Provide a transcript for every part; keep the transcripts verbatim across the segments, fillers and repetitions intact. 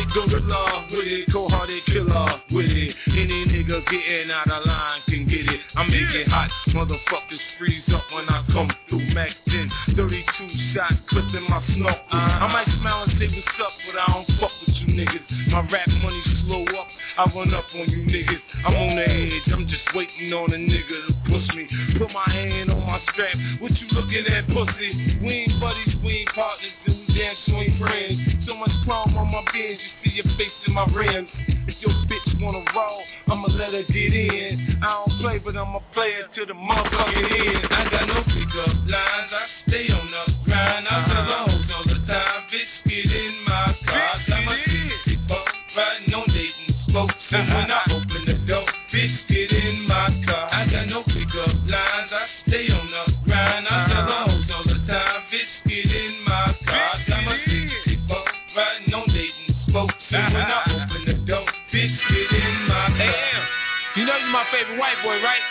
go to law with it, cold-hearted killer with it. Any nigga getting out of line can get it. I make it hot, motherfuckers freeze up when I come through. Mac ten, thirty-two shot, clipping my smoke. I might smile and say what's up, but I don't fuck with you niggas. My rap money slow up, I run up on you niggas. I'm on the edge, I'm just waiting on a nigga to push me. Put my hand on my strap, what you looking at, pussy? We ain't buddies, we ain't partners, and we damn sure ain't friends. So much chrome on my bins, you see your face in my rims. If your bitch wanna roll, I'ma let her get in. I don't play, but I'm a player to the motherfucking end. I got no pickup lines, I stay on the grind. I tell the hoes all the time, bitch, get in my car. I got my sixty phone, riding on Dayton spokes. And when I open the door, bitch, get in my car. I got no pickup lines, I stay on the grind. I tell the hoes all the time, bitch, get in my car. I got my sixty phone, riding on Dayton spokes. And when I open the door, bitch, get in my car. Damn, you know you're my favorite white boy, right?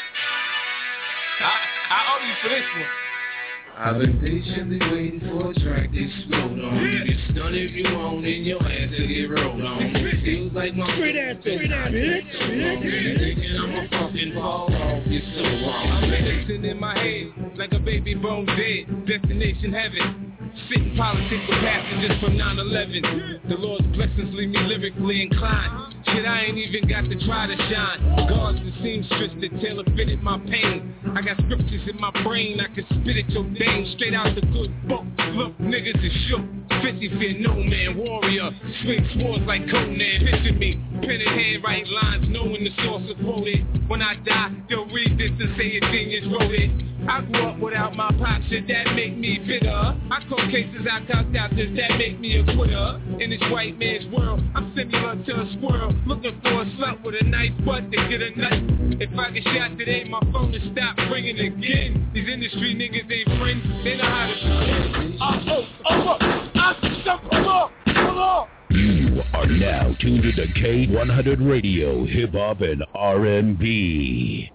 I, I owe you for this one. I've been patiently waiting for a track to explode on. You get stunned if you want, and your ass will get rolled on. It feels like my straight ass, straight ass, bitch. Thinking I'ma fucking fall off, it's so wrong. I'm racing in my head like a baby bone dead. Destination heaven. Sitting politics with passengers from nine eleven. The Lord's blessings leave me lyrically inclined. Shit, I ain't even got to try to shine. Guards and seamstress that tailor fitted my pain. I got scriptures in my brain, I can spit it your dame. Straight out the good book. Look, niggas is shook. fifty fear no man, warrior. Swing swords like Conan. Picture me, pen in hand, write lines, knowing the source of quoted. When I die, they'll read this and say a genius wrote it. I grew up without my pops, shit that make me bitter. I call cases I cocked out, does that make me a quitter? In this white man's world, I'm similar to a squirrel, looking for a slut with a nice butt to get a nut. If I get shot today, my phone will stop ringing again. These industry niggas ain't friends, they know how to pretend. Uh, oh, oh, oh, I stop, come on, come on. You are now tuned to K one hundred Radio, Hip Hop and R and B.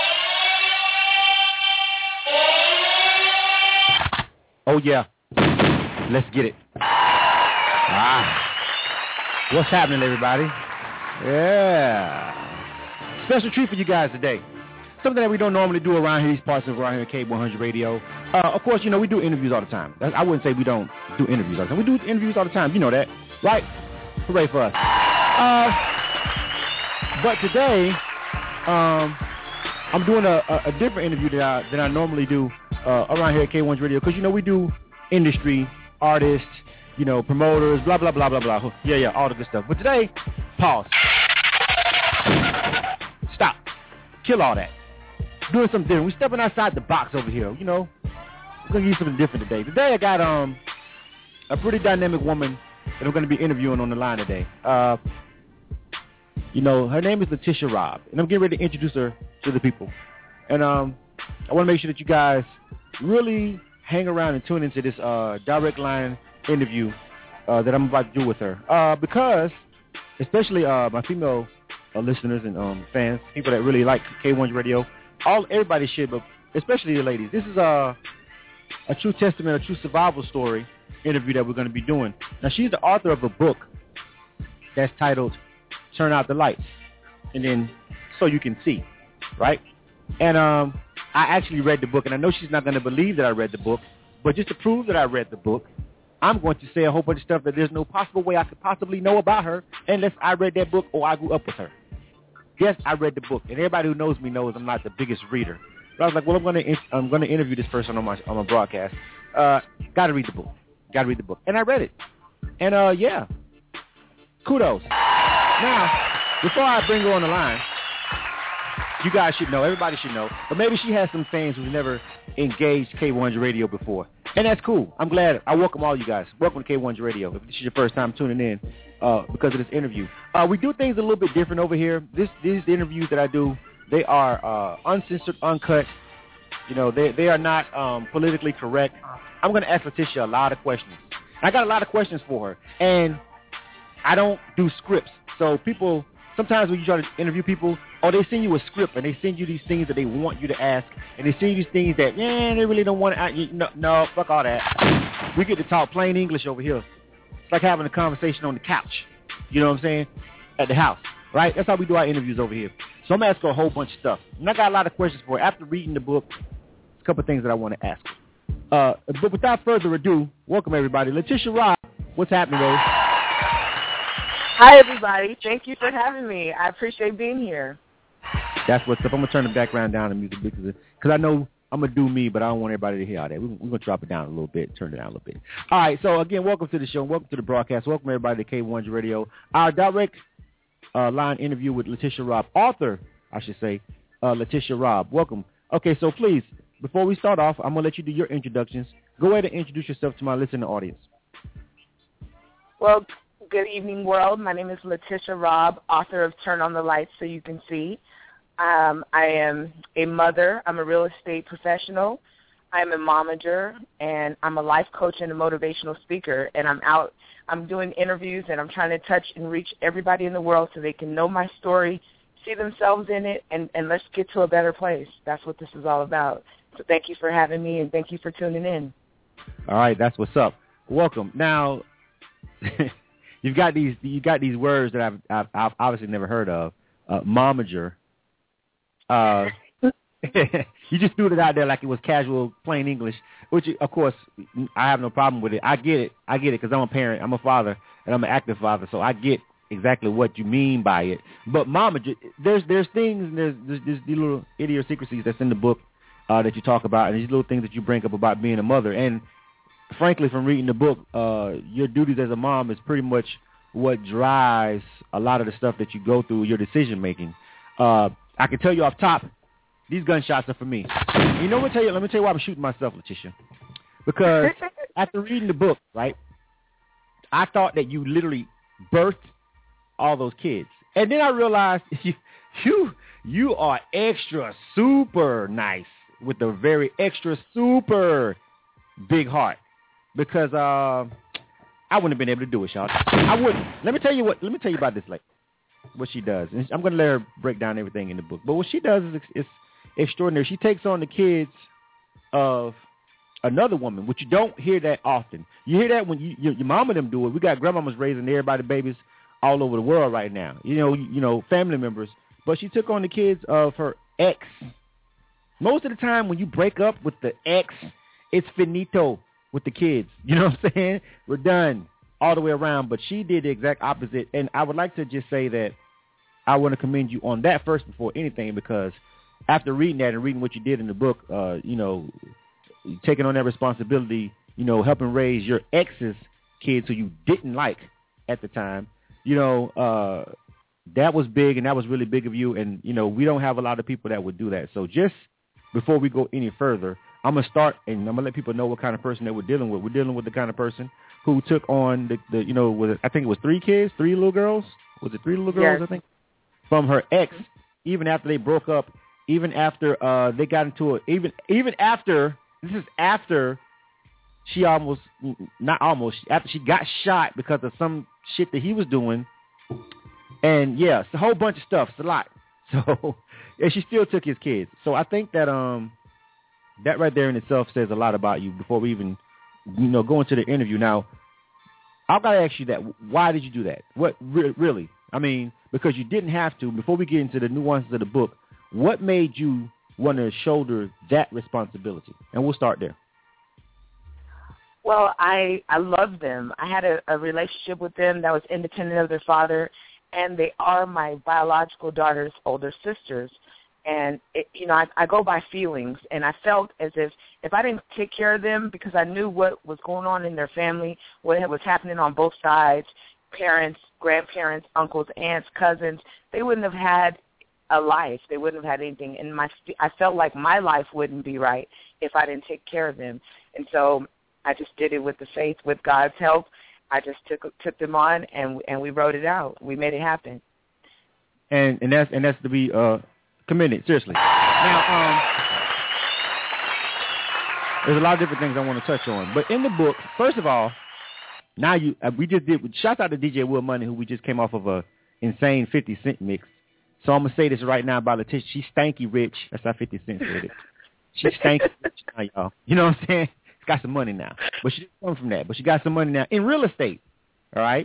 Oh yeah, let's get it. Ah, what's happening, everybody? Yeah, special treat for you guys today. Something that we don't normally do around here, these parts of around here at K one hundred Radio. Uh, of course, you know, we do interviews all the time. I wouldn't say we don't do interviews all the time. We do interviews all the time. You know that, right? Hooray for us. Uh, but today, um, I'm doing a, a, a different interview that I, that I normally do uh, around here at K one hundred Radio. Because, you know, we do industry, artists, you know, promoters, blah, blah, blah, blah, blah. Yeah, yeah, all the good stuff. But today, pause. Stop. Kill all that. Doing something different. We're stepping outside the box over here, you know. We're going to use something different today. Today I got um a pretty dynamic woman that I'm going to be interviewing on the line today. Uh, you know, her name is Letitia Robb, and I'm getting ready to introduce her to the people. And um, I want to make sure that you guys really hang around and tune into this uh, direct line interview uh, that I'm about to do with her. Uh, because, especially uh, my female uh, listeners and um, fans, people that really like K one hundred Radio, all everybody should, but especially the ladies. This is a, a true testament, a true survival story interview that we're going to be doing. Now, she's the author of a book that's titled Turn Out the Lights, and then So You Can See, right? And um, I actually read the book, and I know she's not going to believe that I read the book, but just to prove that I read the book, I'm going to say a whole bunch of stuff that there's no possible way I could possibly know about her unless I read that book or I grew up with her. Yes, I read the book, and everybody who knows me knows I'm not the biggest reader. But I was like, well, I'm going to I'm going to interview this person on my on my broadcast. Uh, got to read the book. Got to read the book, and I read it. And uh, yeah, kudos. Now, before I bring her on the line, you guys should know, everybody should know, but maybe she has some fans who've never engaged K one hundred Radio before, and that's cool. I'm glad. I welcome all you guys. Welcome to K one hundred Radio. If this is your first time tuning in uh, because of this interview, uh, we do things a little bit different over here. This these interviews that I do, they are uh, uncensored, uncut. You know, they they are not um, politically correct. I'm going to ask Letitia a lot of questions. I got a lot of questions for her, and I don't do scripts. So people, sometimes when you try to interview people, oh, they send you a script, and they send you these things that they want you to ask, and they send you these things that, yeah, they really don't want to, no, no, fuck all that. We get to talk plain English over here. It's like having a conversation on the couch. You know what I'm saying? At the house, right? That's how we do our interviews over here. So I'm going to ask her a whole bunch of stuff. And I got a lot of questions for her. After reading the book, a couple of things that I want to ask her. Uh, but without further ado, welcome everybody. Letitia Robb, what's happening, babe? Hi, everybody. Thank you for having me. I appreciate being here. That's what's up. I'm going to turn the background down in music because I know I'm going to do me, but I don't want everybody to hear all that. We're, we're going to drop it down a little bit, turn it down a little bit. All right, so again, welcome to the show. Welcome to the broadcast. Welcome everybody to K one hundred Radio. Our direct uh, line interview with Letitia Robb, author, I should say, uh, Letitia Robb. Welcome. Okay, so please, before we start off, I'm going to let you do your introductions. Go ahead and introduce yourself to my listening audience. Well, good evening, world. My name is Letitia Robb, author of Turn on the Lights So You Can See. Um, I am a mother. I'm a real estate professional. I'm a momager, and I'm a life coach and a motivational speaker. And I'm out. I'm doing interviews, and I'm trying to touch and reach everybody in the world so they can know my story, see themselves in it, and, and let's get to a better place. That's what this is all about. So thank you for having me, and thank you for tuning in. All right, that's what's up. Welcome. Now, you've got these you got these words that I've, I've, I've obviously never heard of. Uh, momager. Uh, you just threw it out there like it was casual, plain English, which, of course, I have no problem with it. I get it. I get it because I'm a parent. I'm a father, and I'm an active father, so I get exactly what you mean by it. But momager, there's there's things, and there's, there's, there's these little idiosyncrasies that's in the book uh, that you talk about, and these little things that you bring up about being a mother. And frankly, from reading the book, uh, your duties as a mom is pretty much what drives a lot of the stuff that you go through, your decision-making. Uh, I can tell you off top, these gunshots are for me. You know what? Tell you, let me tell you why I'm shooting myself, Letitia. Because after reading the book, right, I thought that you literally birthed all those kids. And then I realized you you, you are extra super nice with a very extra super big heart. Because uh, I wouldn't have been able to do it, y'all. I wouldn't. Let me tell you what. Let me tell you about this, like what she does. And I'm going to let her break down everything in the book. But what she does is it's extraordinary. She takes on the kids of another woman, which you don't hear that often. You hear that when you, your, your mom and them do it. We got grandmamas raising everybody babies all over the world right now. You know, you, you know, family members. But she took on the kids of her ex. Most of the time, when you break up with the ex, it's finito with the kids. You know what I'm saying? We're done all the way around. But she did the exact opposite. And I would like to just say that I want to commend you on that first before anything, because after reading that and reading what you did in the book, uh, you know, taking on that responsibility, you know, helping raise your ex's kids who you didn't like at the time, you know, uh, that was big, and that was really big of you. And, you know, we don't have a lot of people that would do that. So just before we go any further, I'm going to start, and I'm going to let people know what kind of person that we're dealing with. We're dealing with the kind of person who took on the, the you know, was it, I think it was three kids, three little girls. Was it three little girls, yes. I think? From her ex, even after they broke up, even after uh, they got into it, even even after, this is after she almost, not almost, after she got shot because of some shit that he was doing. And, yeah, it's a whole bunch of stuff. It's a lot. So, and she still took his kids. So I think that um that right there in itself says a lot about you before we even, you know, go into the interview. Now, I've got to ask you that. Why did you do that? What, re- really? I mean, because you didn't have to. Before we get into the nuances of the book, what made you want to shoulder that responsibility? And we'll start there. Well, I I love them. I had a, a relationship with them that was independent of their father, and they are my biological daughter's older sisters. And, it, you know, I, I go by feelings, and I felt as if if I didn't take care of them, because I knew what was going on in their family, what was happening on both sides, parents, grandparents, uncles, aunts, cousins, they wouldn't have had a life. They wouldn't have had anything. And my I felt like my life wouldn't be right if I didn't take care of them. And so I just did it with the faith, with God's help. I just took took them on, and and we wrote it out. We made it happen. And and that's and that's to be uh, commended, seriously. Now, um, there's a lot of different things I want to touch on, but in the book, first of all, now you uh, we just did. Shout out to D J Will Money, who we just came off of a insane fifty cent mix. So I'm gonna say this right now about Letitia. She's stanky rich. That's how fifty cent said it. She's stanky rich now, y'all. You know what I'm saying? Got some money now, but she didn't come from that. But she got some money now in real estate. All right.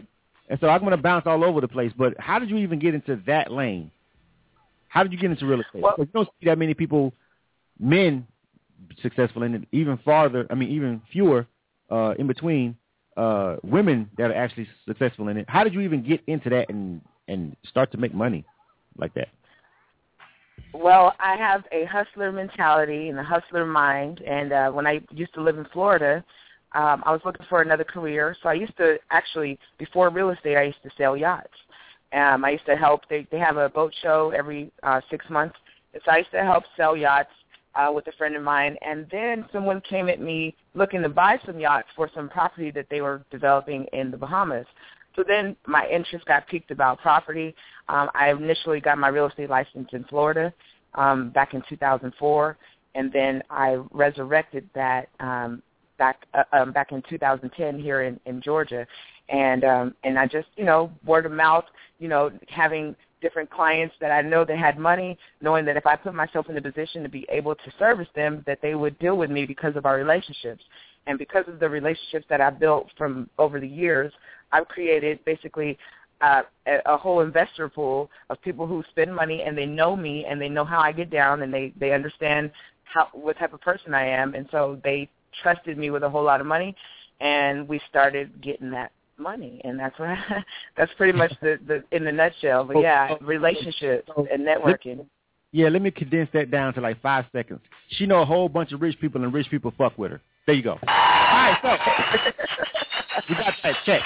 And so I'm going to bounce all over the place. But how did you even get into that lane? How did you get into real estate? Well, Because you don't see that many people, men, successful in it. Even farther, I mean, even fewer uh, in between uh, women that are actually successful in it. How did you even get into that and and start to make money like that? Well, I have a hustler mentality and a hustler mind, and uh, when I used to live in Florida, um, I was looking for another career. So I used to actually, before real estate, I used to sell yachts. Um, I used to help. They, they have a boat show every uh, six months, and so I used to help sell yachts uh, with a friend of mine. And then someone came at me looking to buy some yachts for some property that they were developing in the Bahamas. So then my interest got piqued about property. Um, I initially got my real estate license in Florida um, back in two thousand four, and then I resurrected that um, back uh, um, back in two thousand ten here in, in Georgia. And um, and I just, you know, word of mouth, you know, having different clients that I know that had money, knowing that if I put myself in a position to be able to service them, that they would deal with me because of our relationships. And because of the relationships that I've built from over the years, I've created basically uh, a, a whole investor pool of people who spend money and they know me and they know how I get down and they, they understand how what type of person I am. And so they trusted me with a whole lot of money, and we started getting that money. And that's what I, that's pretty much the, the in the nutshell. But, yeah, relationships and networking. Yeah, let me condense that down to like five seconds. She know a whole bunch of rich people, and rich people fuck with her. There you go. All right, so we got that check.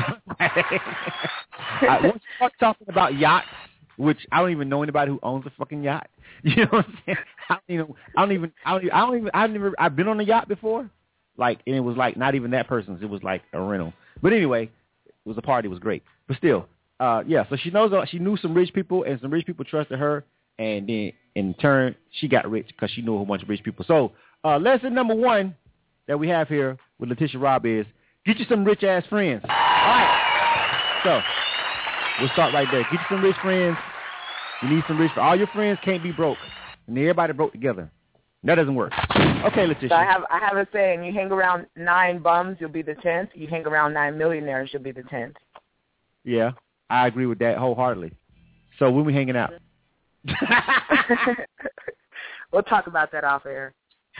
Right, once you start talking about yachts, which I don't even know anybody who owns a fucking yacht. You know what I'm saying? I don't even. I don't even. I don't even. I don't even. I've never. I've been on a yacht before, like, and it was like not even that person's. It was like a rental. But anyway, it was a party. It was great. But still, uh, yeah. So she knows. She knew some rich people, and some rich people trusted her, and then in turn, she got rich because she knew a whole bunch of rich people. So uh, lesson number one that we have here with Letitia Robb is get you some rich ass friends. All right. So we'll start right there. Get you some rich friends. You need some rich. All your friends can't be broke, and everybody broke together. That doesn't work. Okay, Letitia. So I have I have a saying: you hang around nine bums, you'll be the tenth. You hang around nine millionaires, you'll be the tenth. Yeah, I agree with that wholeheartedly. So when we hanging out? We'll talk about that off air.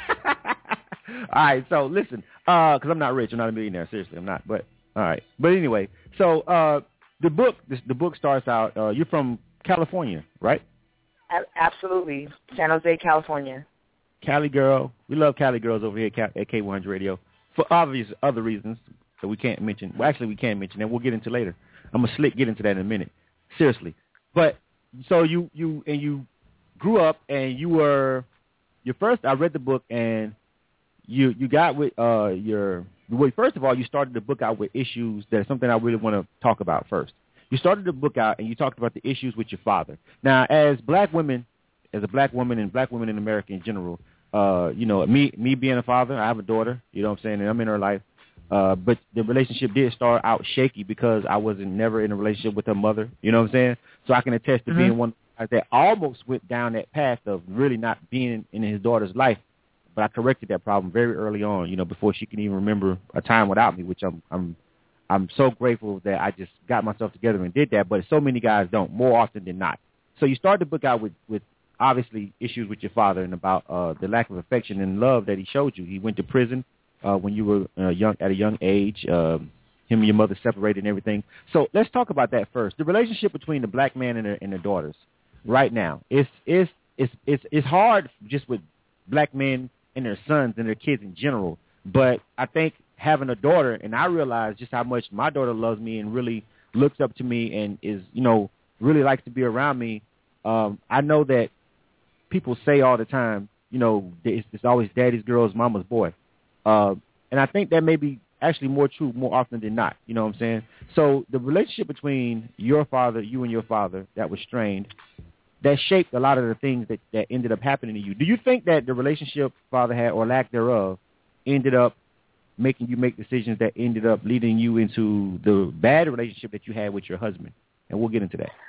All right, so listen, because uh, I'm not rich, I'm not a millionaire. Seriously, I'm not. But all right, but anyway, so uh, the book, this, the book starts out. Uh, you're from California, right? A- absolutely, San Jose, California. Cali girl, we love Cali girls over here at K one hundred Radio for obvious other reasons that we can't mention. Well, actually, we can mention that. We'll get into later. I'm gonna slick get into that in a minute. Seriously, but so you you and you grew up and you were your first. I read the book and. You you got with uh your well, first of all, you started the book out with issues that are something I really want to talk about first. You started the book out and you talked about the issues with your father. Now, as black women, as a black woman and black women in America in general, uh, you know, me me being a father, I have a daughter, you know what I'm saying, and I'm in her life. Uh, but the relationship did start out shaky because I wasn't never in a relationship with her mother, you know what I'm saying? So I can attest to mm-hmm. being one that almost went down that path of really not being in his daughter's life. But I corrected that problem very early on, you know, before she can even remember a time without me, which I'm I'm I'm so grateful that I just got myself together and did that. But so many guys don't, more often than not. So you start the book out with, with obviously issues with your father and about uh, the lack of affection and love that he showed you. He went to prison uh, when you were uh, young at a young age. Um, him and your mother separated and everything. So let's talk about that first. The relationship between the black man and their, and their daughters right now. It's it's it's it's it's hard just with black men and their sons and their kids in general. But I think having a daughter, and I realize just how much my daughter loves me and really looks up to me and is, you know, really likes to be around me. Um, I know that people say all the time, you know, it's, it's always daddy's girl is mama's boy. Uh, and I think that may be actually more true more often than not. You know what I'm saying? So the relationship between your father, you and your father that was strained, that shaped a lot of the things that, that ended up happening to you. Do you think that the relationship father had or lack thereof ended up making you make decisions that ended up leading you into the bad relationship that you had with your husband? And we'll get into that.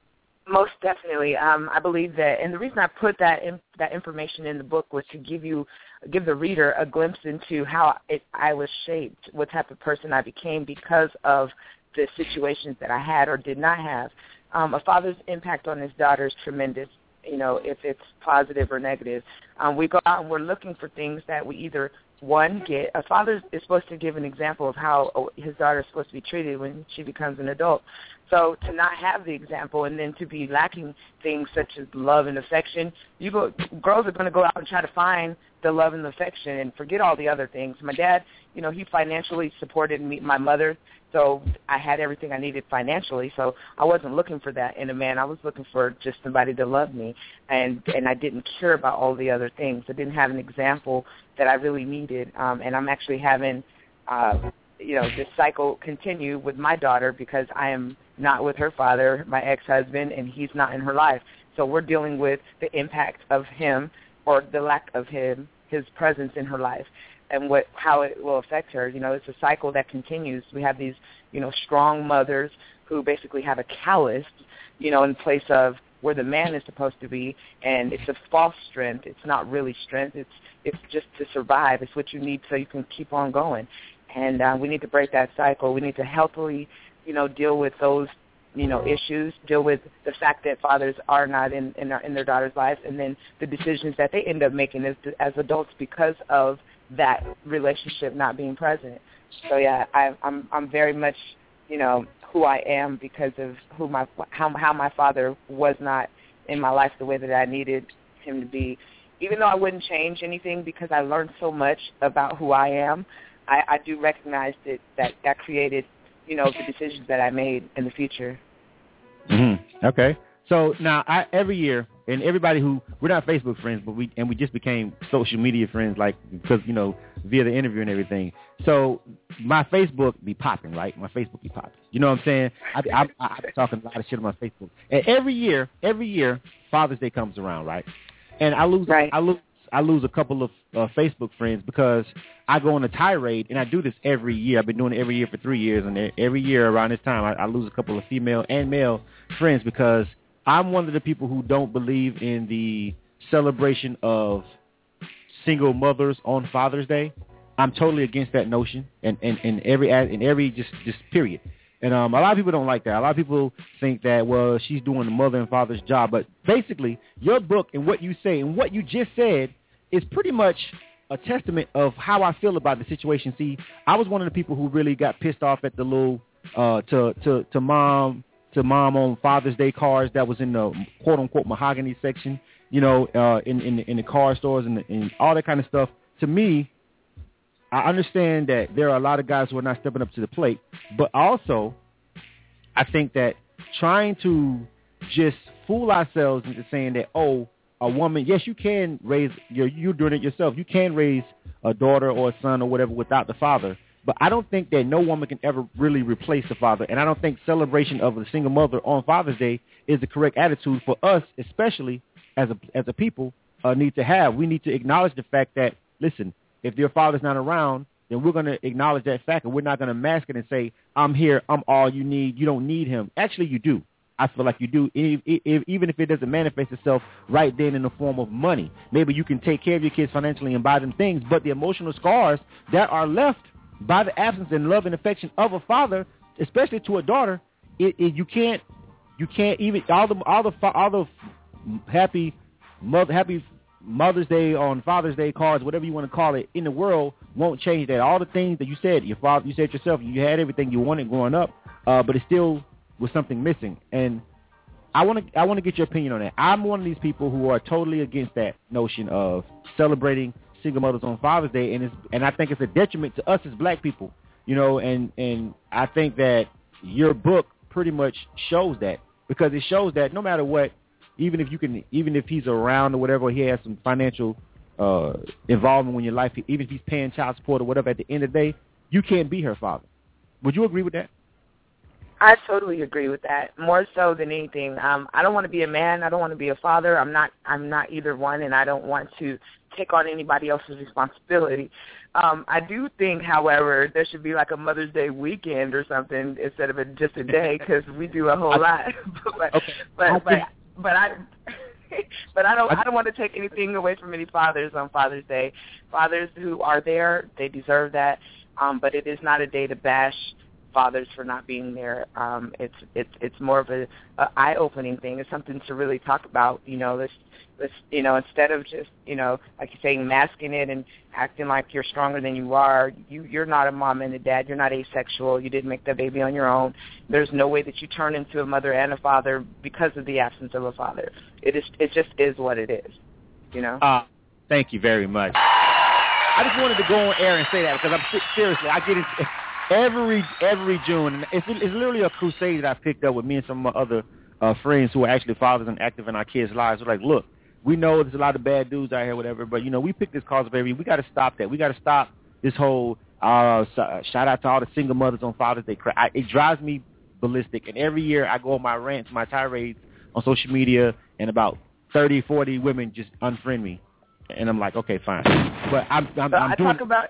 Most definitely. Um, I believe that, and the reason I put that in, that information in the book was to give you, give the reader a glimpse into how it, I was shaped, what type of person I became because of the situations that I had or did not have. Um, a father's impact on his daughter is tremendous, you know, if it's positive or negative. Um, we go out and we're looking for things that we either, one, get. A father is supposed to give an example of how his daughter is supposed to be treated when she becomes an adult. So to not have the example and then to be lacking things such as love and affection, you go, girls are going to go out and try to find the love and affection and forget all the other things. My dad, you know, he financially supported me, my mother, so I had everything I needed financially. So I wasn't looking for that in a man. I was looking for just somebody to love me, and and I didn't care about all the other things. I didn't have an example that I really needed, um, and I'm actually having, uh, you know, this cycle continue with my daughter because I am not with her father, my ex-husband, and he's not in her life. So we're dealing with the impact of him or the lack of him, his presence in her life, and what how it will affect her. You know, it's a cycle that continues. We have these, you know, strong mothers who basically have a callus, you know, in place of where the man is supposed to be, and it's a false strength. It's not really strength. It's it's just to survive. It's what you need so you can keep on going. And uh, we need to break that cycle. We need to healthily, you know, deal with those, you know, issues, deal with the fact that fathers are not in in, our, in their daughters' lives, and then the decisions that they end up making as, as adults because of that relationship not being present. So yeah, I, I'm I'm very much, you know, who I am because of who my how how my father was not in my life the way that I needed him to be. Even though I wouldn't change anything because I learned so much about who I am, I, I do recognize that, that that created, you know, the decisions that I made in the future. Mm-hmm. Okay. So now I, every year, and everybody who, we're not Facebook friends, but we, and we just became social media friends, like, because, you know, via the interview and everything. So my Facebook be popping, right? My Facebook be popping. You know what I'm saying? I, I, I, I be talking a lot of shit on my Facebook. And every year, every year, Father's Day comes around, right? And I lose, right. I lose, I lose a couple of uh, Facebook friends because I go on a tirade, and I do this every year. I've been doing it every year for three years, and every year around this time, I, I lose a couple of female and male friends because I'm one of the people who don't believe in the celebration of single mothers on Father's Day. I'm totally against that notion, and, and, and every in every just just period. And um, a lot of people don't like that. A lot of people think that, well, she's doing the mother and father's job. But basically, your book and what you say and what you just said is pretty much a testament of how I feel about the situation. See, I was one of the people who really got pissed off at the little uh, to to to mom to mom on Father's Day cards that was in the quote unquote mahogany section, you know, uh, in in the, in the car stores and, the, and all that kind of stuff. To me, I understand that there are a lot of guys who are not stepping up to the plate, but also I think that trying to just fool ourselves into saying that, oh, a woman, yes, you can raise, you're, you're doing it yourself. You can raise a daughter or a son or whatever without the father. But I don't think that no woman can ever really replace the father. And I don't think celebration of a single mother on Father's Day is the correct attitude for us, especially as a, as a people, uh, need to have. We need to acknowledge the fact that, listen, if your father's not around, then we're going to acknowledge that fact, and we're not going to mask it and say, I'm here, I'm all you need, you don't need him. Actually, you do. I feel like you do, even if it doesn't manifest itself right then in the form of money. Maybe you can take care of your kids financially and buy them things, but the emotional scars that are left by the absence and love and affection of a father, especially to a daughter, it, it, you can't, you can't even all the all the all the happy mother happy Mother's Day on Father's Day cards, whatever you want to call it, in the world won't change that. All the things that you said, your father, you said yourself, you had everything you wanted growing up, uh, but it still was something missing. And I want to I want to get your opinion on that. I'm one of these people who are totally against that notion of celebrating single mothers on Father's Day, and it's, and I think it's a detriment to us as black people, you know. And and I think that your book pretty much shows that, because it shows that no matter what, even if you can, even if he's around or whatever, he has some financial uh, involvement in your life, even if he's paying child support or whatever, at the end of the day, you can't be her father. Would you agree with that? I totally agree with that. More so than anything, um, I don't want to be a man. I don't want to be a father. I'm not. I'm not either one, and I don't want to take on anybody else's responsibility. Um, I do think, however, there should be like a Mother's Day weekend or something instead of a, just a day, because we do a whole lot. but, okay. but, but, but I. But I don't. I don't want to take anything away from any fathers on Father's Day. Fathers who are there, they deserve that. Um, but it is not a day to bash fathers for not being there. Um, it's it's it's more of a, a eye-opening thing. It's something to really talk about. You know, this this you know instead of just you know like you're saying masking it and acting like you're stronger than you are. You you're not a mom and a dad. You're not asexual. You didn't make that baby on your own. There's no way that you turn into a mother and a father because of the absence of a father. It is it just is what it is. You know. Uh, thank you very much. I just wanted to go on air and say that because I'm seriously I get it. Every every June, and it's, it's literally a crusade that I picked up with me and some of my other uh, friends who are actually fathers and active in our kids' lives. We're like, look, we know there's a lot of bad dudes out here, whatever, but, you know, we picked this cause of every. We got to stop that. We got to stop this whole uh, shout out to all the single mothers on Father's Day. I, it drives me ballistic, and every year I go on my rants, my tirades on social media, and about thirty, forty women just unfriend me, and I'm like, okay, fine. But I'm, I'm, so I'm I doing. Talk about.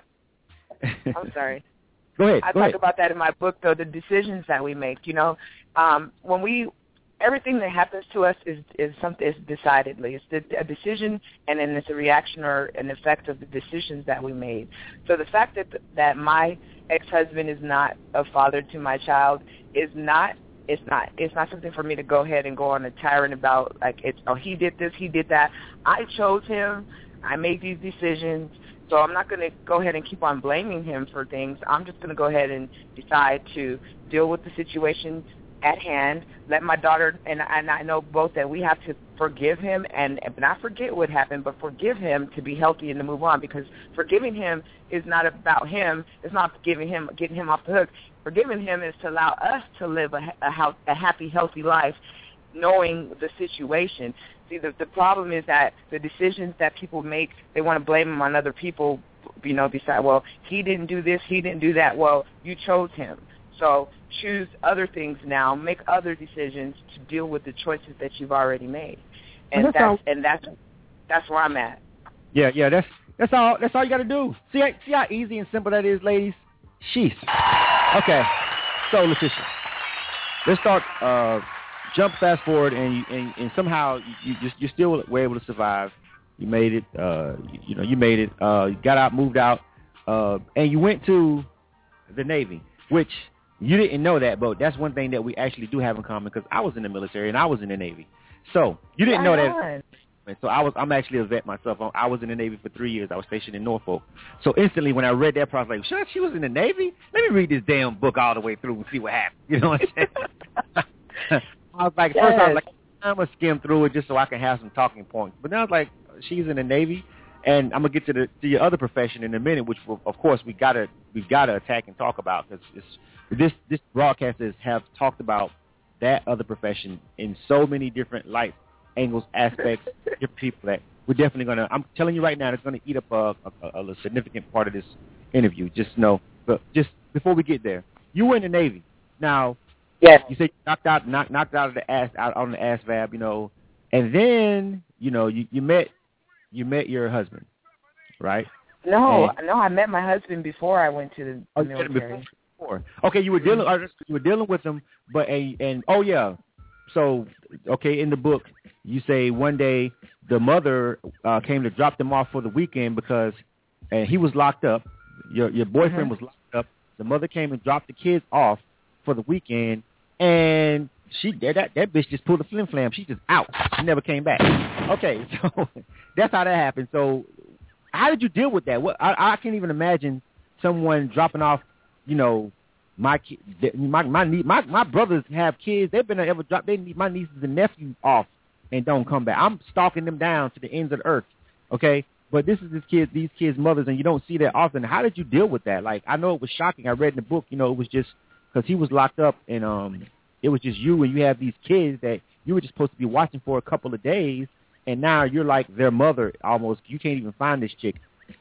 I'm sorry. Go ahead. I go talk ahead. about that in my book, though, the decisions that we make. You know, um, when we, everything that happens to us is is something is decidedly. It's the, a decision, and then it's a reaction or an effect of the decisions that we made. So the fact that that my ex-husband is not a father to my child is not. It's not. It's not something for me to go ahead and go on a tyrant about. Like it's. Oh, he did this. He did that. I chose him. I made these decisions. So I'm not going to go ahead and keep on blaming him for things. I'm just going to go ahead and decide to deal with the situation at hand, let my daughter, and, and I know both that we have to forgive him and, and not forget what happened, but forgive him to be healthy and to move on, because forgiving him is not about him. It's not giving him, getting him off the hook. Forgiving him is to allow us to live a, a, a happy, healthy life, knowing the situation. See, the, the problem is that the decisions that people make, they want to blame them on other people, you know, decide, well, he didn't do this, he didn't do that. Well, you chose him. So choose other things now, make other decisions to deal with the choices that you've already made. And, and that's, that's and that's that's where I'm at. Yeah, yeah, that's that's all that's all you gotta do. See see how easy and simple that is, ladies? Sheesh. Okay. So Letitia, let's start uh jump fast forward, and you, and, and somehow you, you you still were able to survive. You made it. Uh, you, you know, you made it. Uh, you got out, moved out, uh, and you went to the Navy, which you didn't know that, but that's one thing that we actually do have in common, because I was in the military and I was in the Navy. So you didn't know that. And so I was. I'm actually a vet myself. I was in the Navy for three years. I was stationed in Norfolk. So instantly, when I read that part, I was like, "Shut, she was in the Navy? Let me read this damn book all the way through and see what happened." You know what I'm saying? I was like, yes. First I was like, I'm going to skim through it just so I can have some talking points. But then I was like, she's in the Navy, and I'm going to get to the to your other profession in a minute, which, of course, we gotta, we've got to attack and talk about, because this, this broadcasters have talked about that other profession in so many different lights, angles, aspects, different people that we're definitely going to, I'm telling you right now, it's going to eat up a, a, a significant part of this interview. Just know, but just before we get there, you were in the Navy. Now, yes. You said you knocked out, knocked, knocked out of the ass, out on the A S V A B, you know, and then you know you, you met, you met your husband, right? No, and, no, I met my husband before I went to the oh, military. Before. Okay, you were dealing, mm-hmm. you were dealing with him, but and, and oh yeah, so okay, in the book you say one day the mother uh, came to drop them off for the weekend because, and he was locked up. Your your boyfriend mm-hmm. was locked up. The mother came and dropped the kids off for the weekend. And she that that bitch just pulled a flim flam. She just out. She never came back. Okay, so that's how that happened. So how did you deal with that? What I, I can't even imagine someone dropping off. You know, my my my my my brothers have kids. They've been ever drop they my nieces and nephews off and don't come back. I'm stalking them down to the ends of the earth. Okay, but this is this kid these kids' mothers, and you don't see that often. How did you deal with that? Like, I know it was shocking. I read in the book. You know, it was just. Because he was locked up, and um, it was just you, and you have these kids that you were just supposed to be watching for a couple of days, and now you're like their mother almost. You can't even find this chick.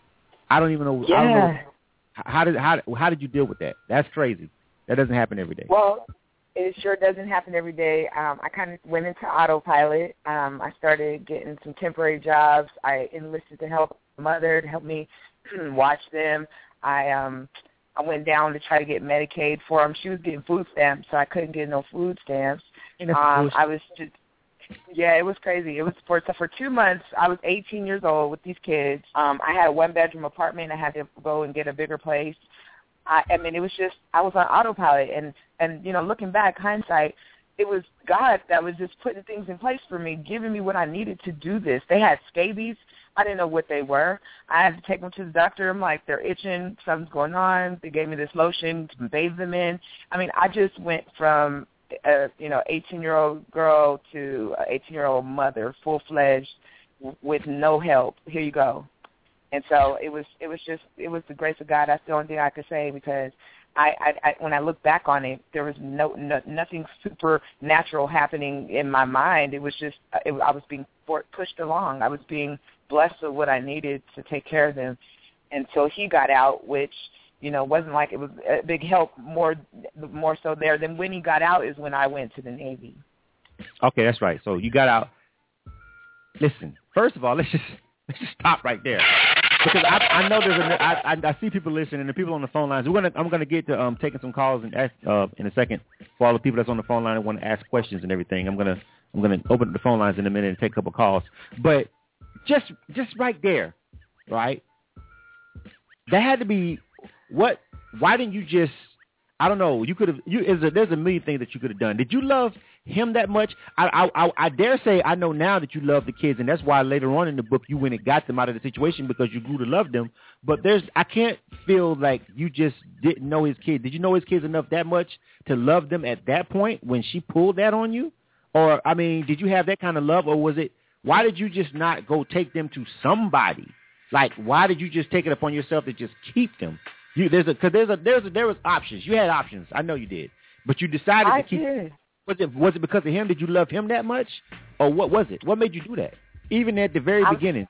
I don't even know. Yeah. I don't know. How did how how did you deal with that? That's crazy. That doesn't happen every day. Well, it sure doesn't happen every day. Um, I kind of went into autopilot. Um, I started getting some temporary jobs. I enlisted to help my mother, to help me watch them. I um. I went down to try to get Medicaid for him. She was getting food stamps, so I couldn't get no food stamps. Um, I was just, yeah, it was crazy. It was for so for two months. I was eighteen years old with these kids. Um, I had a one bedroom apartment. I had to go and get a bigger place. I, I mean, it was just, I was on autopilot. And, and, you know, looking back, hindsight, it was God that was just putting things in place for me, giving me what I needed to do this. They had scabies. I didn't know what they were. I had to take them to the doctor. I'm like, they're itching. Something's going on. They gave me this lotion to bathe them in. I mean, I just went from a, you know, eighteen-year-old girl to an eighteen-year-old mother, full-fledged, w- with no help. Here you go. And so it was, it was just, it was the grace of God. That's the only thing I could say, because I, I, I when I look back on it, there was no, no nothing supernatural happening in my mind. It was just, it, I was being for, pushed along. I was being blessed with what I needed to take care of them until he got out, which, you know, wasn't like it was a big help. More, more so there than when he got out is when I went to the Navy. Okay, that's right. So you got out. Listen, first of all, let's just let's just stop right there, because I, I know there's a, I, I, I see people listening, and the people on the phone lines. We're gonna I'm gonna get to um taking some calls and ask, uh, in a second for all the people that's on the phone line and want to ask questions and everything. I'm gonna I'm gonna open up the phone lines in a minute and take a couple calls, but just just right there, right? That had to be what? Why didn't you just? I don't know. You could have. You is a, there's a million things that you could have done. Did you love him that much? I, I I I dare say I know now that you love the kids, and that's why later on in the book you went and got them out of the situation, because you grew to love them. But there's I can't feel like you just didn't know his kids. Did you know his kids enough that much to love them at that point when she pulled that on you? Or I mean, did you have that kind of love, or was it? Why did you just not go take them to somebody? Like, why did you just take it upon yourself to just keep them? You there's a because there's a there's a there was options. You had options. I know you did, but you decided I to keep. Did. Was it was it because of him? Did you love him that much, or what was it? What made you do that? Even at the very I'm, beginning.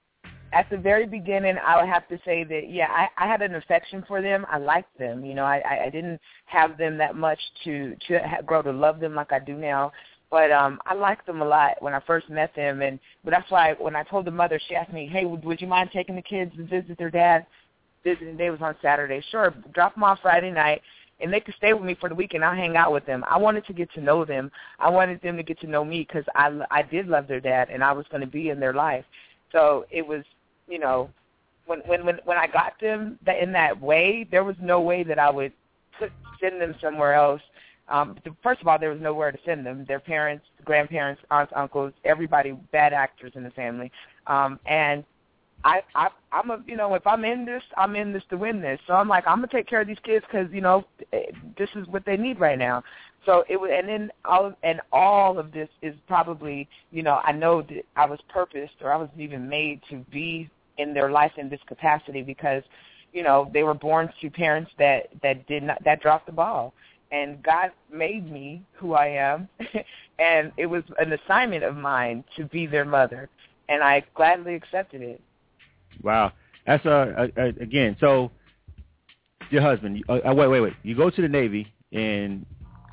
At the very beginning, I would have to say that yeah, I, I had an affection for them. I liked them. You know, I I didn't have them that much to to ha- grow to love them like I do now. But um, I liked them a lot when I first met them, and but that's why when I told the mother, she asked me, "Hey, would, would you mind taking the kids to visit their dad?" Visiting day was on Saturday. Sure, drop them off Friday night, and they could stay with me for the weekend. I'll hang out with them. I wanted to get to know them. I wanted them to get to know me, because I, I did love their dad, and I was going to be in their life. So it was, you know, when when when, when I got them that, in that way, there was no way that I would put, send them somewhere else. Um, first of all, there was nowhere to send them. Their parents, grandparents, aunts, uncles, everybody, bad actors in the family. Um, and I, I, I'm a, you know, if I'm in this, I'm in this to win this. So I'm like, I'm gonna take care of these kids because, you know, this is what they need right now. So it was, and then all, of, and all of this is probably, you know, I know that I was purposed, or I was even made to be in their life in this capacity, because, you know, they were born to parents that that did not that dropped the ball. And God made me who I am, and it was an assignment of mine to be their mother, and I gladly accepted it. Wow, that's uh, uh again. So your husband, uh, uh, wait, wait, wait. You go to the Navy, and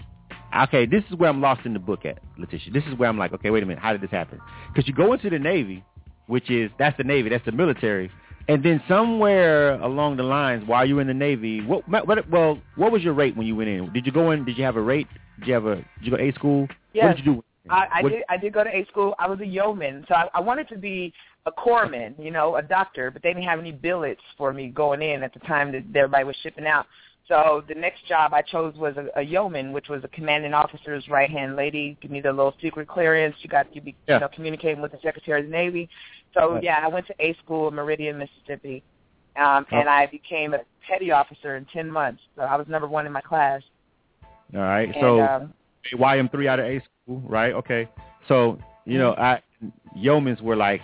okay, this is where I'm lost in the book at, Letitia. This is where I'm like, okay, wait a minute, how did this happen? Because you go into the Navy, which is that's the Navy, that's the military. And then somewhere along the lines, while you were in the Navy, what, what, well, what was your rate when you went in? Did you go in? Did you have a rate? Did you have a? Did you go to A school? Yes. What did you do? I, I what, did. I did go to A school. I was a yeoman, so I, I wanted to be a corpsman, you know, a doctor. But they didn't have any billets for me going in at the time that everybody was shipping out. So the next job I chose was a, a yeoman, which was a commanding officer's right-hand lady. Give me the little secret clearance. You got to be, yeah. you know, communicating with the Secretary of the Navy. So, right. yeah, I went to A school in Meridian, Mississippi, um, oh. and I became a petty officer in ten months. So I was number one in my class. All right. And, so um, Y M three out of A school, right? Okay. So, you know, I yeomans were like,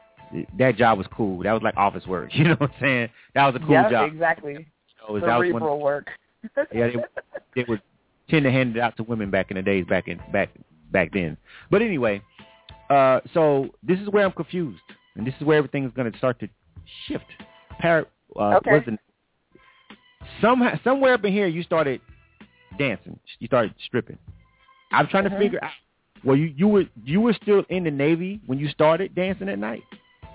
that job was cool. That was like office work. You know what I'm saying? That was a cool yeah, job. exactly. So cerebral work. yeah, they, they would tend to hand it out to women back in the days, back in back back then. But anyway, uh, so this is where I'm confused, and this is where everything's going to start to shift. Par- uh, okay. Listen, somehow, somewhere up in here, you started dancing. You started stripping. I'm trying mm-hmm. to figure out. Well, you you were you were still in the Navy when you started dancing at night?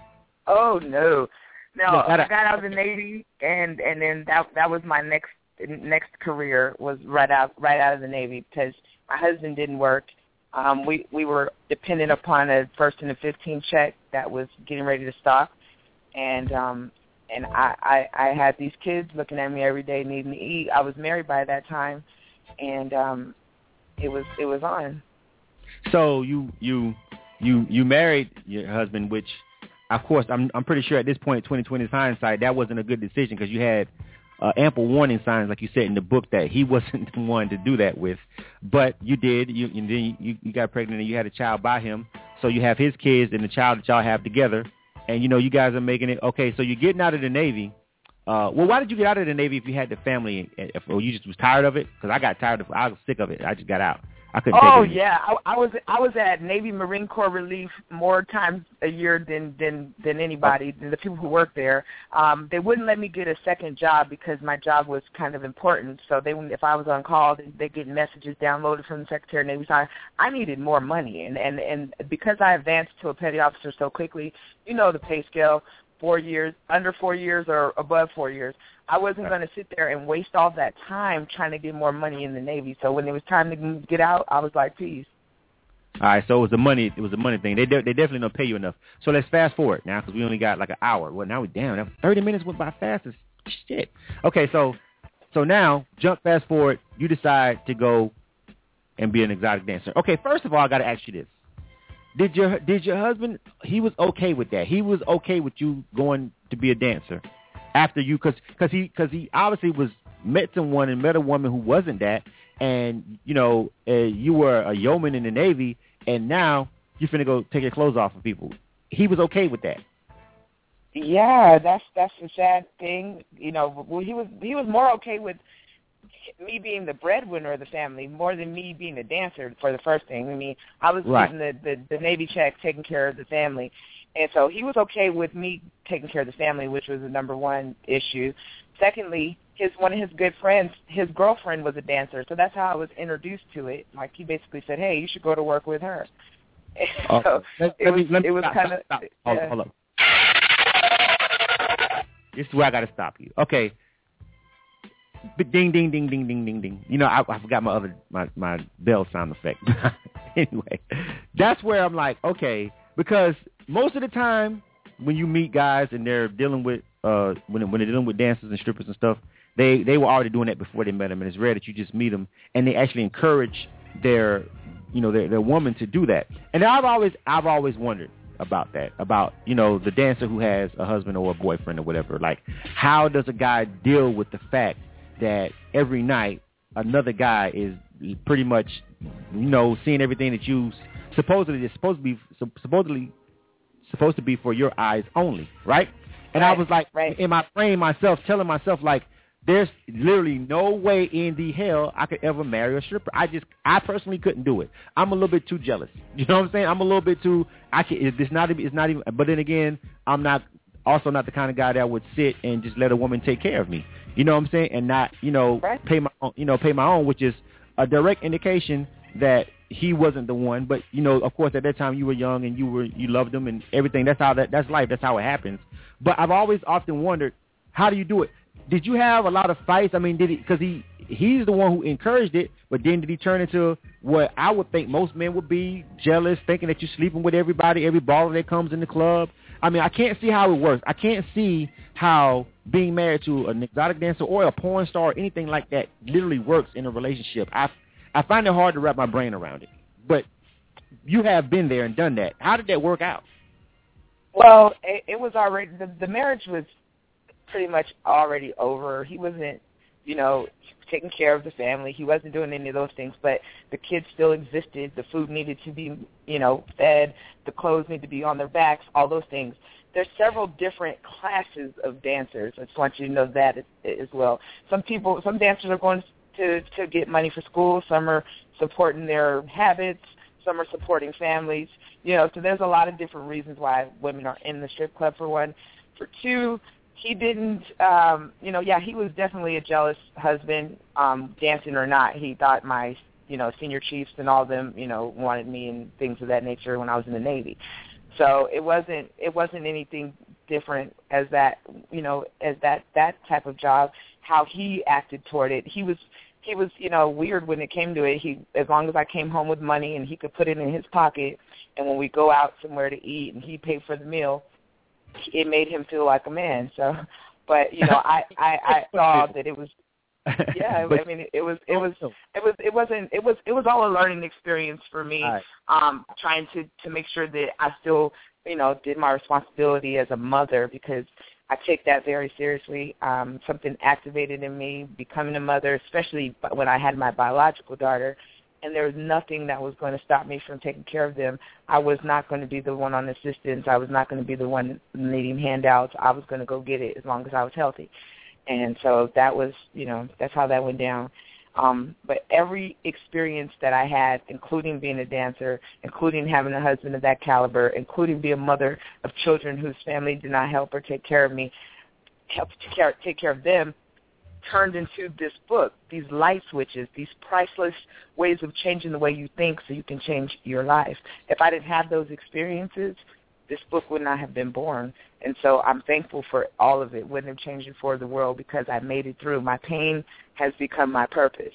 Oh no. No, no I got out of the Navy, and and then that that was my next next career was right out right out of the Navy, because my husband didn't work. Um, we we were dependent upon a first and a fifteen check that was getting ready to stop, and um, and I, I, I had these kids looking at me every day needing to eat. I was married by that time, and um, it was it was on. So you you you you married your husband, which, of course, I'm I'm pretty sure at this point, twenty twenty's hindsight, that wasn't a good decision because you had uh, ample warning signs, like you said in the book, that he wasn't the one to do that with. But you did. You and then you, you got pregnant and you had a child by him. So you have his kids and the child that y'all have together. And, you know, you guys are making it. Okay, so you're getting out of the Navy. Uh, well, why did you get out of the Navy if you had the family? If, or you just was tired of it? Because I got tired of it. I was sick of it. I just got out. I couldn't oh take it. yeah, I, I was I was at Navy Marine Corps Relief more times a year than than than anybody. Than the people who work there. Um, they wouldn't let me get a second job because my job was kind of important. So they, if I was on call, they they get messages downloaded from the Secretary of Navy. So I, I needed more money, and and and because I advanced to a petty officer so quickly, you know the pay scale. Four years, under four years or above four years. I wasn't going to sit there and waste all that time trying to get more money in the Navy. So when it was time to get out, I was like, peace. All right, so it was a money, it was a money thing. They de- they definitely don't pay you enough. So let's fast forward now because we only got like an hour. Well, now we're down. Now thirty minutes went by fast as shit. Okay, so so now jump fast forward. You decide to go and be an exotic dancer. Okay, first of all, I got to ask you this. Did your did your husband, he was okay with that? He was okay with you going to be a dancer after you, because cause he, cause he obviously was met someone and met a woman who wasn't that, and, you know, uh, you were a yeoman in the Navy, and now you're finna go take your clothes off of people. He was okay with that. Yeah, that's that's the sad thing. You know, well, he was he was more okay with me being the breadwinner of the family more than me being a dancer for the first thing. I mean, I was right. getting the, the, the Navy check, taking care of the family. And so he was okay with me taking care of the family, which was the number one issue. Secondly, his one of his good friends, his girlfriend was a dancer. So that's how I was introduced to it. Like, he basically said, hey, you should go to work with her. Uh, so let, it let was, me, let me it was kind of... Hold, yeah. hold up. This is where I got to stop you. Okay. Ding, ding, ding, ding, ding, ding, ding. You know, I, I forgot my other, my, my bell sound effect. Anyway, that's where I'm like, okay, because most of the time when you meet guys and they're dealing with, uh, when, when they're dealing with dancers and strippers and stuff, they, they were already doing that before they met them, and it's rare that you just meet them and they actually encourage their, you know, their, their woman to do that. And I've always, I've always wondered about that, about, you know, the dancer who has a husband or a boyfriend or whatever. Like, how does a guy deal with the fact that every night another guy is pretty much, you know, seeing everything that you supposedly is supposed to be supposedly supposed to be for your eyes only, right? And right, I was like, right. in my brain myself, telling myself, like, there's literally no way in the hell I could ever marry a stripper. I just, I personally couldn't do it. I'm a little bit too jealous. You know what I'm saying? I'm a little bit too, I can, it's not, it's not even, but then again, I'm not, also not the kind of guy that would sit and just let a woman take care of me. You know what I'm saying? And not, you know, right. pay my own, you know, pay my own, which is a direct indication that he wasn't the one. But, you know, of course, at that time you were young and you were, you loved him and everything. That's how that, that's life. That's how it happens. But I've always often wondered, how do you do it? Did you have a lot of fights? I mean, did he, because he, he's the one who encouraged it, but then did he turn into what I would think most men would be, jealous, thinking that you're sleeping with everybody, every baller that comes in the club? I mean, I can't see how it works. I can't see how being married to an exotic dancer or a porn star or anything like that literally works in a relationship. I, I find it hard to wrap my brain around it. But you have been there and done that. How did that work out? Well, it, it was already, the, the marriage was pretty much already over. He wasn't, you know, taking care of the family. He wasn't doing any of those things, but the kids still existed. The food needed to be, you know, fed. The clothes need to be on their backs, all those things. There's several different classes of dancers. I just want you to know that as, as well. Some people, some dancers are going to, to get money for school. Some are supporting their habits. Some are supporting families. You know, so there's a lot of different reasons why women are in the strip club, for one. For two, he didn't, um, you know, yeah, he was definitely a jealous husband, um, dancing or not. He thought my, you know, senior chiefs and all of them, you know, wanted me and things of that nature when I was in the Navy. So it wasn't, it wasn't anything different as that, you know, as that, that type of job. How he acted toward it, he was, he was, you know, weird when it came to it. He, as long as I came home with money and he could put it in his pocket, and when we go out somewhere to eat and he paid for the meal, it made him feel like a man. So, but you know, I I, I saw that it was. Yeah, I mean, it was, it was, it was, it wasn't, it was, it was all a learning experience for me. Right. Um, trying to to make sure that I still, you know, did my responsibility as a mother, because I take that very seriously. Um, something activated in me becoming a mother, especially when I had my biological daughter, and there was nothing that was going to stop me from taking care of them. I was not going to be the one on assistance. I was not going to be the one needing handouts. I was going to go get it as long as I was healthy. And so that was, you know, that's how that went down. Um, but every experience that I had, including being a dancer, including having a husband of that caliber, including being a mother of children whose family did not help or take care of me, help take care, take care of them, turned into this book, these light switches, these priceless ways of changing the way you think so you can change your life. If I didn't have those experiences, this book would not have been born. And so I'm thankful for all of it. Wouldn't have changed it for the world because I made it through. My pain has become my purpose.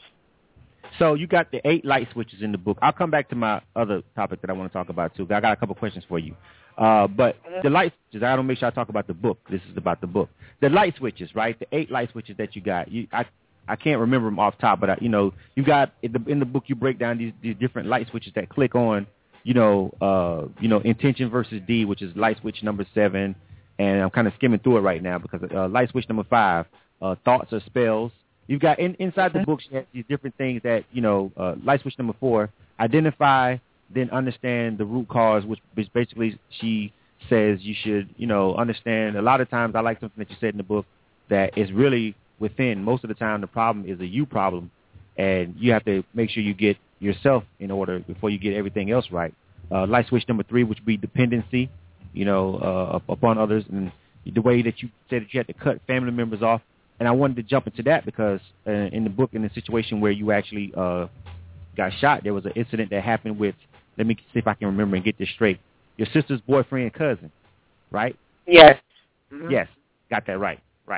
So you got the eight light switches in the book. I'll come back to my other topic that I want to talk about, too. I got a couple questions for you. Uh, but mm-hmm. the light switches, I don't make sure I talk about the book. This is about the book. The light switches, right? The eight light switches that you got. You, I, I can't remember them off top, but, I, you know, you got in the, in the book you break down these, these different light switches that click on, you know, uh, you know, intention versus D, which is light switch number seven. And I'm kind of skimming through it right now because uh, light switch number five, uh, thoughts or spells. You've got in, inside the book you have these different things that, you know, uh, light switch number four, identify, then understand the root cause, which, which basically she says you should, you know, understand. A lot of times I like something that you said in the book that is really within. Most of the time the problem is a you problem, and you have to make sure you get yourself in order before you get everything else right. Uh, light switch number three, which would be dependency, you know, uh, upon others, and the way that you said that you had to cut family members off. And I wanted to jump into that because uh, in the book, in the situation where you actually uh, got shot, there was an incident that happened with, let me see if I can remember and get this straight, your sister's boyfriend and cousin, right? Yes. Mm-hmm. Yes, got that right, right.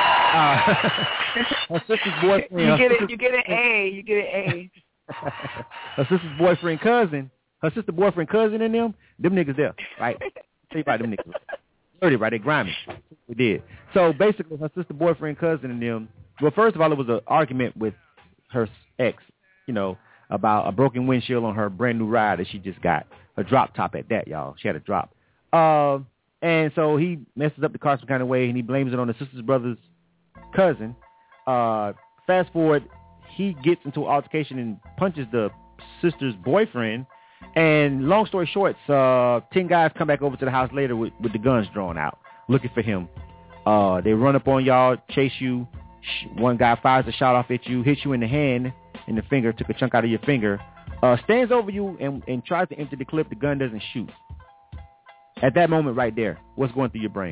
Uh, her sister's boyfriend. You get it. You get an A. You get an A. Her sister's boyfriend cousin. Her sister boyfriend cousin and them. Them niggas there, right? Tell you about them niggas. Dirty, right? They grimy. We did. So basically, her sister boyfriend cousin and them. Well, first of all, it was an argument with her ex, you know, about a broken windshield on her brand new ride that she just got. Her drop top at that, y'all. She had a drop. Uh, and so he messes up the car some kind of way, and he blames it on the sister's brother's cousin. Uh, fast forward, he gets into an altercation and punches the sister's boyfriend. And long story short, uh, ten guys come back over to the house later with, with the guns drawn out, looking for him. Uh, they run up on y'all, chase you. One guy fires a shot off at you, hits you in the hand, in the finger, took a chunk out of your finger, uh, stands over you and, and tries to empty the clip. The gun doesn't shoot. At that moment right there, what's going through your brain?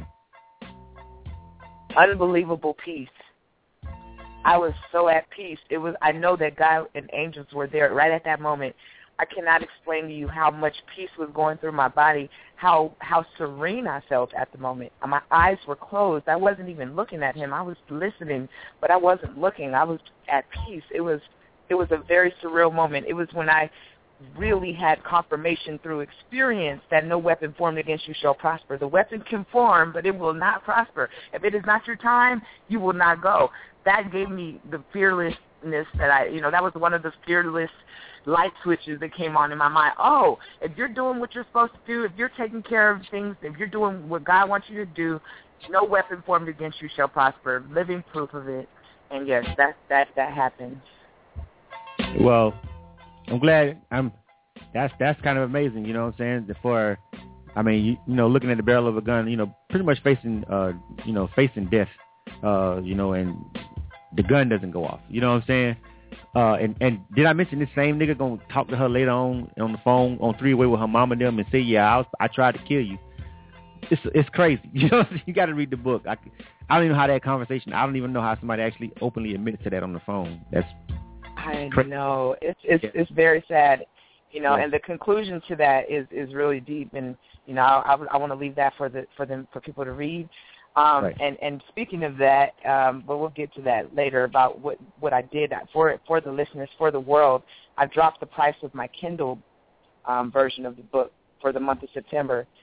Unbelievable peace. I was so at peace. It was. I know that God and angels were there right at that moment. I cannot explain to you how much peace was going through my body, how how serene I felt at the moment. My eyes were closed. I wasn't even looking at him. I was listening, but I wasn't looking. I was at peace. It was it was a very surreal moment. It was when I really had confirmation through experience that no weapon formed against you shall prosper. The weapon can form, but it will not prosper. If it is not your time, you will not go. That gave me the fearlessness that I, you know, that was one of the fearless light switches that came on in my mind. Oh, if you're doing what you're supposed to do, if you're taking care of things, if you're doing what God wants you to do, no weapon formed against you shall prosper. Living proof of it. And yes, that that that happened. Well, I'm glad. I'm. That's that's kind of amazing. You know what I'm saying? For, I mean, you, you know, looking at the barrel of a gun, you know, pretty much facing, uh, you know, facing death, uh, you know, and the gun doesn't go off. You know what I'm saying? Uh, and, and did I mention this same nigga gonna talk to her later on on the phone on three-way with her mom and them and say, yeah, I, was, I tried to kill you. It's it's crazy. You know, you got to read the book. I, I don't even know how that conversation. I don't even know how somebody actually openly admitted to that on the phone. That's I crazy. know it's it's yeah. it's very sad. You know, yeah. And the conclusion to that is, is really deep, and you know, I, I, I want to leave that for the for them for people to read. Um, right. And and speaking of that, um, but we'll get to that later about what, what I did for for the listeners, for the world. I dropped the price of my Kindle um, version of the book for the month of September.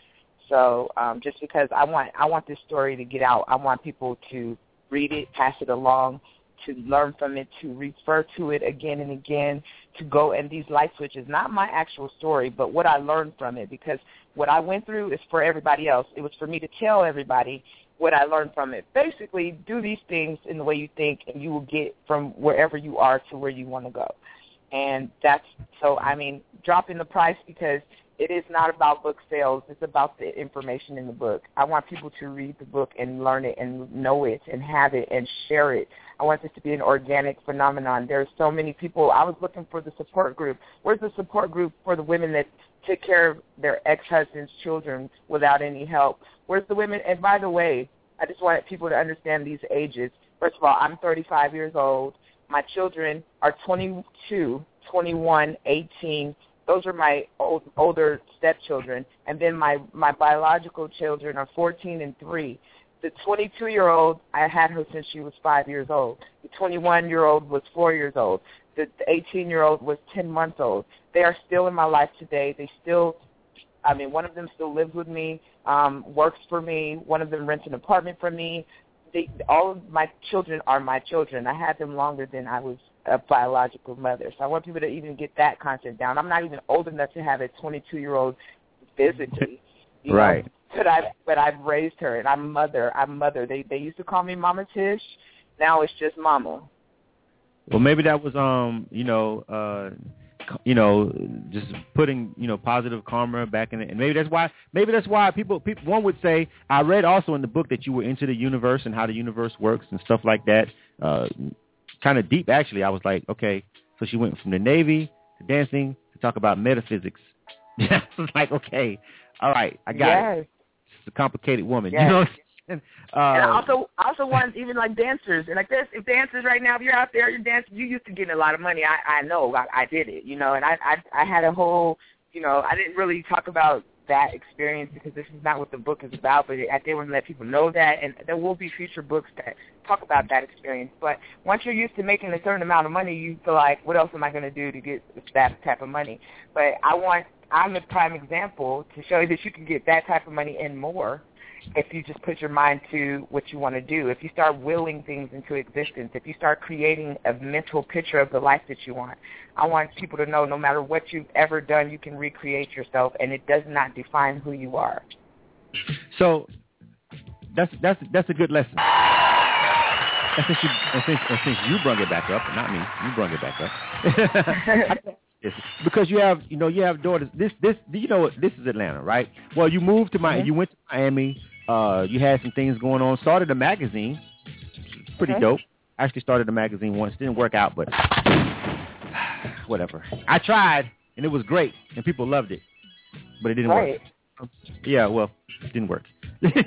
So um, just because I want I want this story to get out, I want people to read it, pass it along, to learn from it, to refer to it again and again, to go and these light switches, not my actual story, but what I learned from it, because what I went through is for everybody else. It was for me to tell everybody what I learned from it. Basically, do these things in the way you think, and you will get from wherever you are to where you want to go. And that's, so, I mean, dropping the price because it is not about book sales. It's about the information in the book. I want people to read the book and learn it and know it and have it and share it. I want this to be an organic phenomenon. There's so many people. I was looking for the support group. Where's the support group for the women that took care of their ex-husband's children without any help? Where's the women? And by the way, I just want people to understand these ages. First of all, I'm thirty-five years old. My children are twenty-two, twenty-one, eighteen. Those are my old, older stepchildren. And then my, my biological children are fourteen and three. The twenty-two-year-old, I had her since she was five years old. The twenty-one-year-old was four years old. The eighteen-year-old was ten months old. They are still in my life today. They still, I mean, one of them still lives with me, um, works for me. One of them rents an apartment for me. They, all of my children are my children. I had them longer than I was a biological mother. So I want people to even get that concept down. I'm not even old enough to have a twenty-two-year-old physically. You right. know? But I but I've raised her, and I'm mother. I'm mother. They they used to call me Mama Tish. Now it's just Mama. Well, maybe that was um you know uh you know just putting you know positive karma back in it, and maybe that's why maybe that's why people people one would say, I read also in the book that you were into the universe and how the universe works and stuff like that. Uh, kind of deep actually. I was like, okay, so she went from the Navy to dancing to talk about metaphysics. I was like, okay, all right, I got yes. it. A complicated woman, yes. you know. Uh, and I also, I also want even like dancers and like this. If dancers right now, if you're out there, you're dancing. You used to getting a lot of money. I, I know, I, I did it, you know. And I, I, I had a whole, you know, I didn't really talk about that experience because this is not what the book is about. But I did want to let people know that, and there will be future books that talk about that experience. But once you're used to making a certain amount of money, you feel like, what else am I going to do to get that type of money? But I want. I'm a prime example to show you that you can get that type of money and more if you just put your mind to what you want to do. If you start willing things into existence, if you start creating a mental picture of the life that you want. I want people to know no matter what you've ever done, you can recreate yourself, and it does not define who you are. So that's that's that's a good lesson. And since you, and since, and since you brought it back up, not me, you brought it back up. Because you have, you know, you have daughters. This, this, you know, this is Atlanta, right? Well, you moved to Miami. Mm-hmm. You went to Miami. Uh, you had some things going on. Started a magazine. Pretty mm-hmm. dope. Actually started a magazine once. Didn't work out, but whatever. I tried, and it was great, and people loved it, but it didn't right. work. Yeah, well, it didn't work.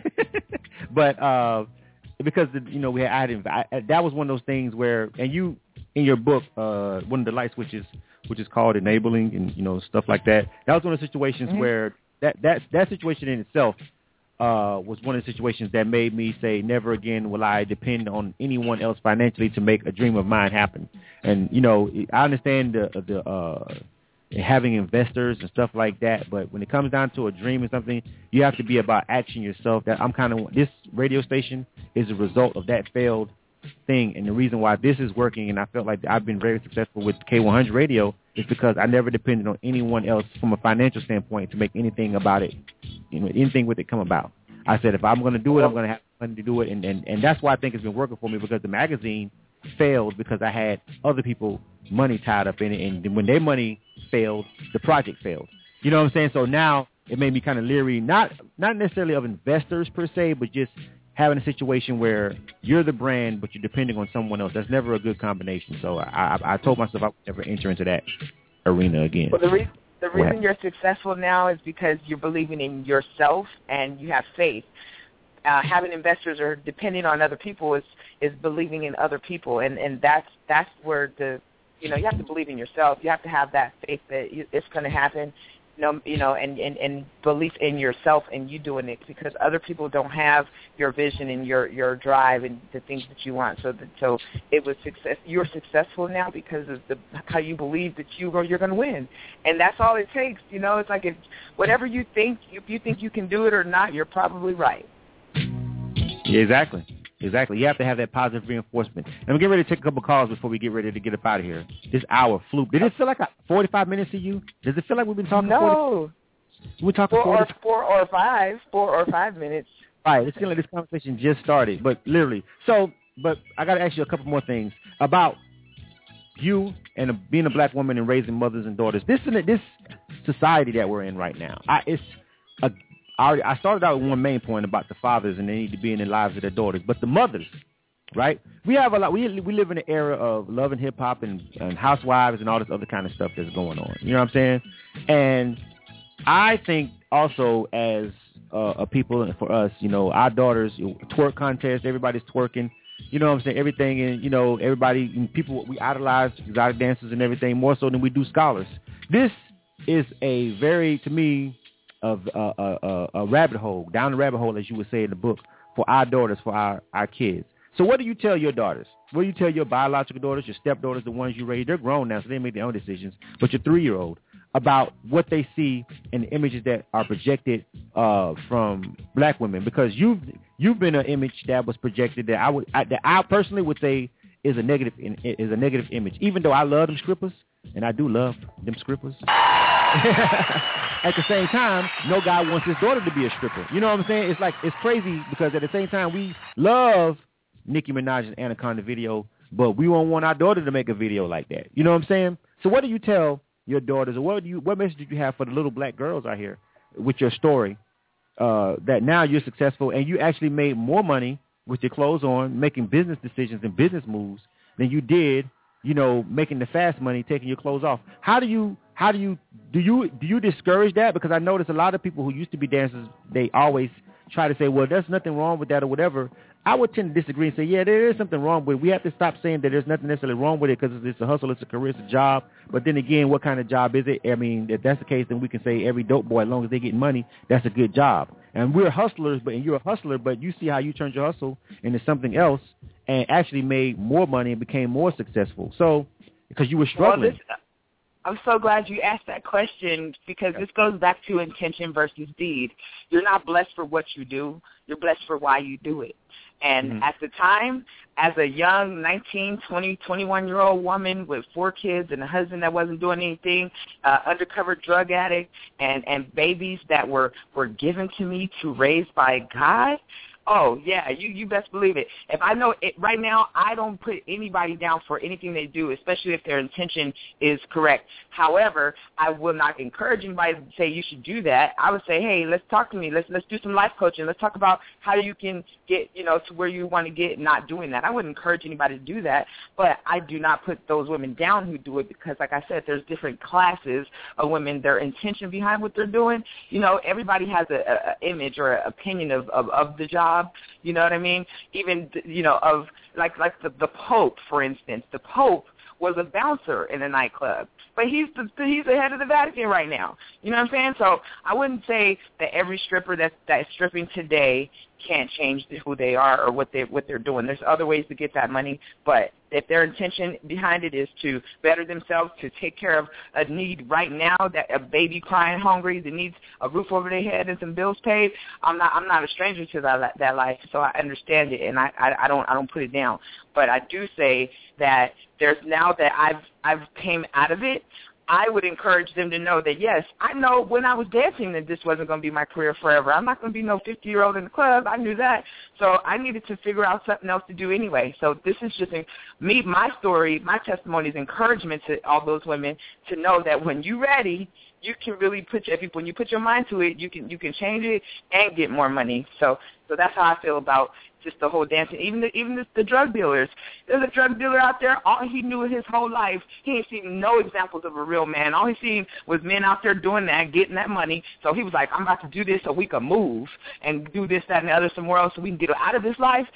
But uh, because the, you know, we had, I had, I, that was one of those things where, and you in your book, uh, one of the light switches, which is called enabling and, you know, stuff like that. That was one of the situations mm-hmm. where that, that, that situation in itself uh, was one of the situations that made me say, never again will I depend on anyone else financially to make a dream of mine happen. And, you know, I understand the, the uh, having investors and stuff like that, but when it comes down to a dream or something, you have to be about action yourself. That I'm kind of, this radio station is a result of that failed thing, and the reason why this is working, and I felt like I've been very successful with K one hundred Radio, is because I never depended on anyone else from a financial standpoint to make anything about it, you know, anything with it come about. I said, if I'm going to do it, I'm going to have money to do it, and, and and that's why I think it's been working for me, because the magazine failed because I had other people money tied up in it, and when their money failed, the project failed. You know what I'm saying? So now it made me kind of leery, not not necessarily of investors per se, but just having a situation where you're the brand, but you're depending on someone else. That's never a good combination. So I, I, I told myself I would never enter into that arena again. Well, the, re- the reason you're successful now is because you're believing in yourself and you have faith. Uh, having investors or depending on other people is, is believing in other people, and, and that's that's where the, you know, you have to believe in yourself. You have to have that faith that you, it's going to happen. no, you know, and, and, and belief in yourself and you doing it, because other people don't have your vision and your, your drive and the things that you want. So that, so it was success. You're successful now because of the how you believe that you are, you're going to win, and that's all it takes. You know, it's like if whatever you think, if you think you can do it or not, you're probably right. Yeah, exactly. Exactly. You have to have that positive reinforcement. And we're getting ready to take a couple calls before we get ready to get up out of here. This hour flew. Did it feel like a forty-five minutes to you? Does it feel like we've been talking? No. forty? We're talking four forty. or four or five, four or five minutes. Right. It's feeling like this conversation just started, but literally. So, but I got to ask you a couple more things about you and a, being a black woman and raising mothers and daughters. This this society that we're in right now. I, it's a I, I started out with one main point about the fathers and they need to be in the lives of their daughters, but the mothers, right? We have a lot. We we live in an era of love and hip hop and, and housewives and all this other kind of stuff that's going on. You know what I'm saying? And I think also as uh, a people and for us, you know, our daughters, twerk contest, everybody's twerking. You know what I'm saying? Everything, and you know, everybody, and people, we idolize exotic dancers and everything more so than we do scholars. This is a very, to me, of uh, uh, uh, a rabbit hole, down the rabbit hole, as you would say in the book, for our daughters, for our, our kids. So what do you tell your daughters? What do you tell your biological daughters, your stepdaughters, the ones you raised? They're grown now, so they make their own decisions. But your three-year-old, about what they see in the images that are projected uh, from black women, because you've you've been an image that was projected that I would I, that I personally would say is a negative is a negative image. Even though I love them strippers, and I do love them strippers. At the same time, no guy wants his daughter to be a stripper. You know what I'm saying? It's like, it's crazy because at the same time, we love Nicki Minaj's Anaconda video, but we won't want our daughter to make a video like that. You know what I'm saying? So what do you tell your daughters, or what do you, what message do you have for the little black girls out here with your story, uh, that now you're successful and you actually made more money with your clothes on, making business decisions and business moves than you did, you know, making the fast money, taking your clothes off? How do you, how do you, do you, do you discourage that? Because I notice a lot of people who used to be dancers, they always try to say, well, there's nothing wrong with that or whatever. I would tend to disagree and say, yeah, there is something wrong with it. We have to stop saying that there's nothing necessarily wrong with it because it's a hustle, it's a career, it's a job. But then again, what kind of job is it? I mean, if that's the case, then we can say every dope boy, as long as they get money, that's a good job. And we're hustlers, but and you're a hustler, but you see how you turned your hustle into something else and actually made more money and became more successful. So, because you were struggling. Well, this, I'm so glad you asked that question, because this goes back to intention versus deed. You're not blessed for what you do. You're blessed for why you do it. And mm-hmm. at the time, as a young nineteen, twenty, twenty-one-year-old woman with four kids and a husband that wasn't doing anything, uh, undercover drug addict, and, and babies that were, were given to me to raise by God, oh, yeah, you, you best believe it. If I know it right now, I don't put anybody down for anything they do, especially if their intention is correct. However, I will not encourage anybody to say you should do that. I would say, hey, let's talk to me. Let's let's do some life coaching. Let's talk about how you can get, you know, to where you want to get not doing that. I wouldn't encourage anybody to do that, but I do not put those women down who do it because, like I said, there's different classes of women, their intention behind what they're doing. You know, everybody has a, a, a image or an opinion of, of, of the job. You know what I mean? Even, you know, of like like the, the Pope, for instance. The Pope was a bouncer in a nightclub, but he's the he's the head of the Vatican right now. You know what I'm saying? So I wouldn't say that every stripper that's that's stripping today can't change who they are or what they what they're doing. There's other ways to get that money, but if their intention behind it is to better themselves, to take care of a need right now, that a baby crying hungry that needs a roof over their head and some bills paid, I'm not I'm not a stranger to that that life, so I understand it, and I, I, I don't I don't put it down. But I do say that there's now that I've I've came out of it, I would encourage them to know that, yes, I know when I was dancing that this wasn't going to be my career forever. I'm not going to be no fifty-year-old in the club. I knew that. So I needed to figure out something else to do anyway. So this is just a, me, my story, my testimony is encouragement to all those women to know that when you're ready, you can really put your, when you put your mind to it, you can you can change it and get more money. So so that's how I feel about just the whole dancing. Even the, even the, the drug dealers. There's a drug dealer out there. All he knew his whole life, he ain't seen no examples of a real man. All he seen was men out there doing that, getting that money. So he was like, I'm about to do this so we can move and do this, that, and the other somewhere else so we can get out of this life.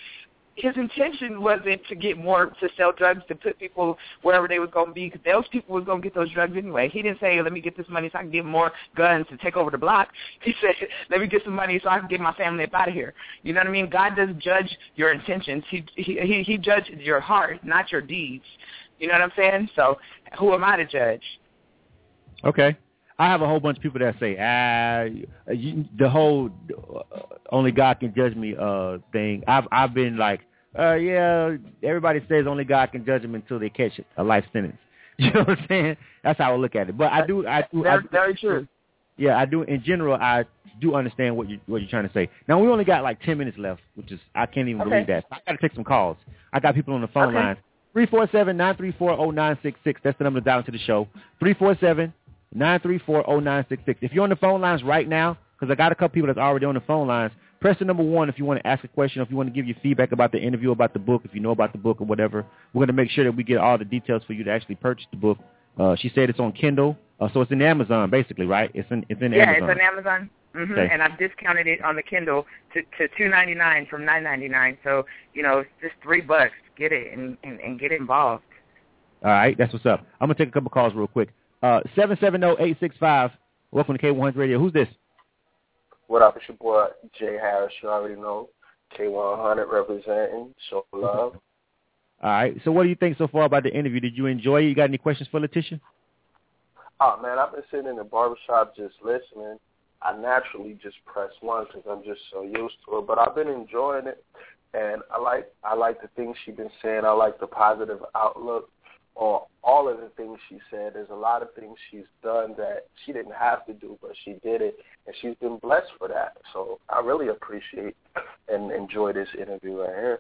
his intention wasn't to get more, to sell drugs, to put people wherever they was going to be, because those people was going to get those drugs anyway. He didn't say, let me get this money so I can get more guns to take over the block. He said, let me get some money so I can get my family up out of here. You know what I mean? God doesn't judge your intentions. He, he, he, he judges your heart, not your deeds. You know what I'm saying? So who am I to judge? Okay. I have a whole bunch of people that say, ah, you, the whole uh, only God can judge me uh, thing. I've I've been like, uh, yeah, everybody says only God can judge them until they catch it, a life sentence. You know what I'm saying? That's how I look at it. But I do, I do, Very, I do, very true. Yeah, I do. In general, I do understand what you what you're trying to say. Now we only got like ten minutes left, which is I can't even Okay. believe that. I got to take some calls. I got people on the phone Okay. line. three four seven, nine three four, zero nine six six. That's the number to dial into the show. three four seven, nine three four, zero nine six six. If you're on the phone lines right now, because I got a couple people that's already on the phone lines, press the number one if you want to ask a question, if you want to give your feedback about the interview, about the book, if you know about the book or whatever. We're going to make sure that we get all the details for you to actually purchase the book. Uh, she said it's on Kindle, uh, so it's in Amazon, basically, right? It's in it's in yeah, Amazon. it's on Amazon. Mm-hmm. Okay. And I've discounted it on the Kindle to, to two ninety-nine from nine ninety-nine. So, you know, it's just three bucks. Get it and, and, and get involved. All right, that's what's up. I'm going to take a couple calls real quick. Uh, seven seven zero, eight six five. Welcome to K one hundred Radio. Who's this? What up? It's your boy, Jay Harris. You already know. K one hundred representing. Show love. All right. So what do you think so far about the interview? Did you enjoy it? You got any questions for Letitia? Oh, man, I've been sitting in the barbershop just listening. I naturally just press one because I'm just so used to it. But I've been enjoying it, and I like I like the things she's been saying. I like the positive outlook on all of the things she said. There's a lot of things she's done that she didn't have to do, but she did it, and she's been blessed for that. So I really appreciate and enjoy this interview right here.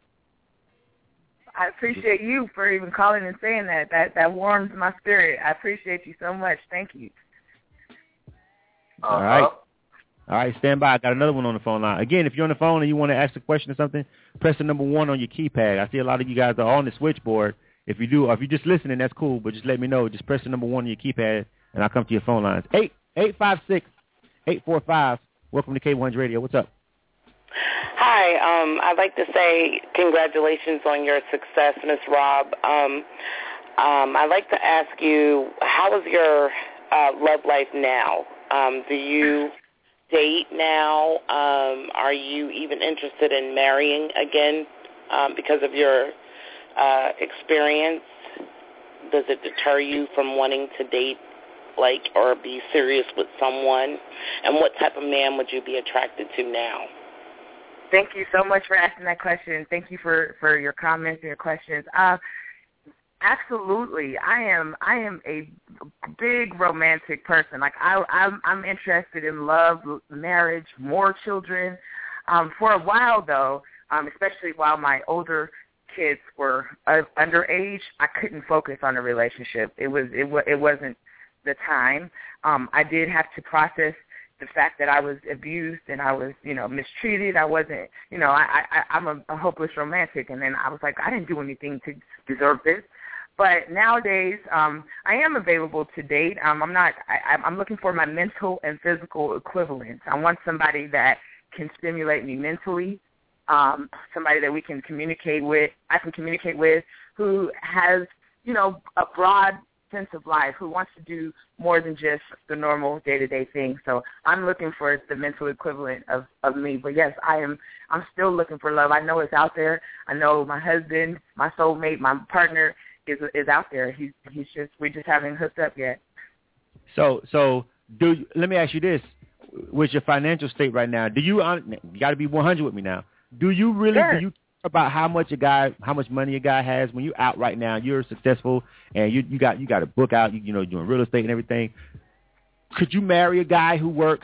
I appreciate you for even calling and saying that. That that warms my spirit. I appreciate you so much. Thank you. Uh-huh. All right. All right, stand by. I got another one on the phone line. Again, if you're on the phone and you want to ask a question or something, press the number one on your keypad. I see a lot of you guys are on the switchboard. If you do, or if you're just listening, that's cool, but just let me know. Just press the number one on your keypad, and I'll come to your phone lines. eight eight five six, eight four five. Welcome to K one hundred Radio. What's up? Hi. Um, I'd like to say congratulations on your success, Miss Rob. Um, um, I'd like to ask you, how is your uh, love life now? Um, do you date now? Um, are you even interested in marrying again um, because of your uh, experience? Does it deter you from wanting to date, like, or be serious with someone? And what type of man would you be attracted to now? Thank you so much for asking that question. Thank you for, for your comments and your questions. Uh, absolutely, I am. I am a big romantic person. Like I, I'm, I'm interested in love, marriage, more children. Um, for a while, though, um, especially while my older kids were uh, underage, I couldn't focus on a relationship. It was, it, it wasn't the time. Um, I did have to process the fact that I was abused and I was, you know, mistreated. I wasn't, you know, I, I, I'm a, a hopeless romantic. And then I was like, I didn't do anything to deserve this. But nowadays, um, I am available to date. Um, I'm not, I, I'm looking for my mental and physical equivalents. I want somebody that can stimulate me mentally, um, somebody that we can communicate with, I can communicate with, who has, you know, a broad sense of life, who wants to do more than just the normal day-to-day thing. So I'm looking for the mental equivalent of, of me. But yes, I am. I'm still looking for love. I know it's out there. I know my husband, my soulmate, my partner is is out there. He's he's just we just haven't hooked up yet. So so do you, let me ask you this: with your financial state right now, do you you got to be one hundred with me now? Do you really Sure. do you about how much a guy, how much money a guy has when you're out right now? You're successful and you you got you got a book out. You, you know, doing real estate and everything. Could you marry a guy who works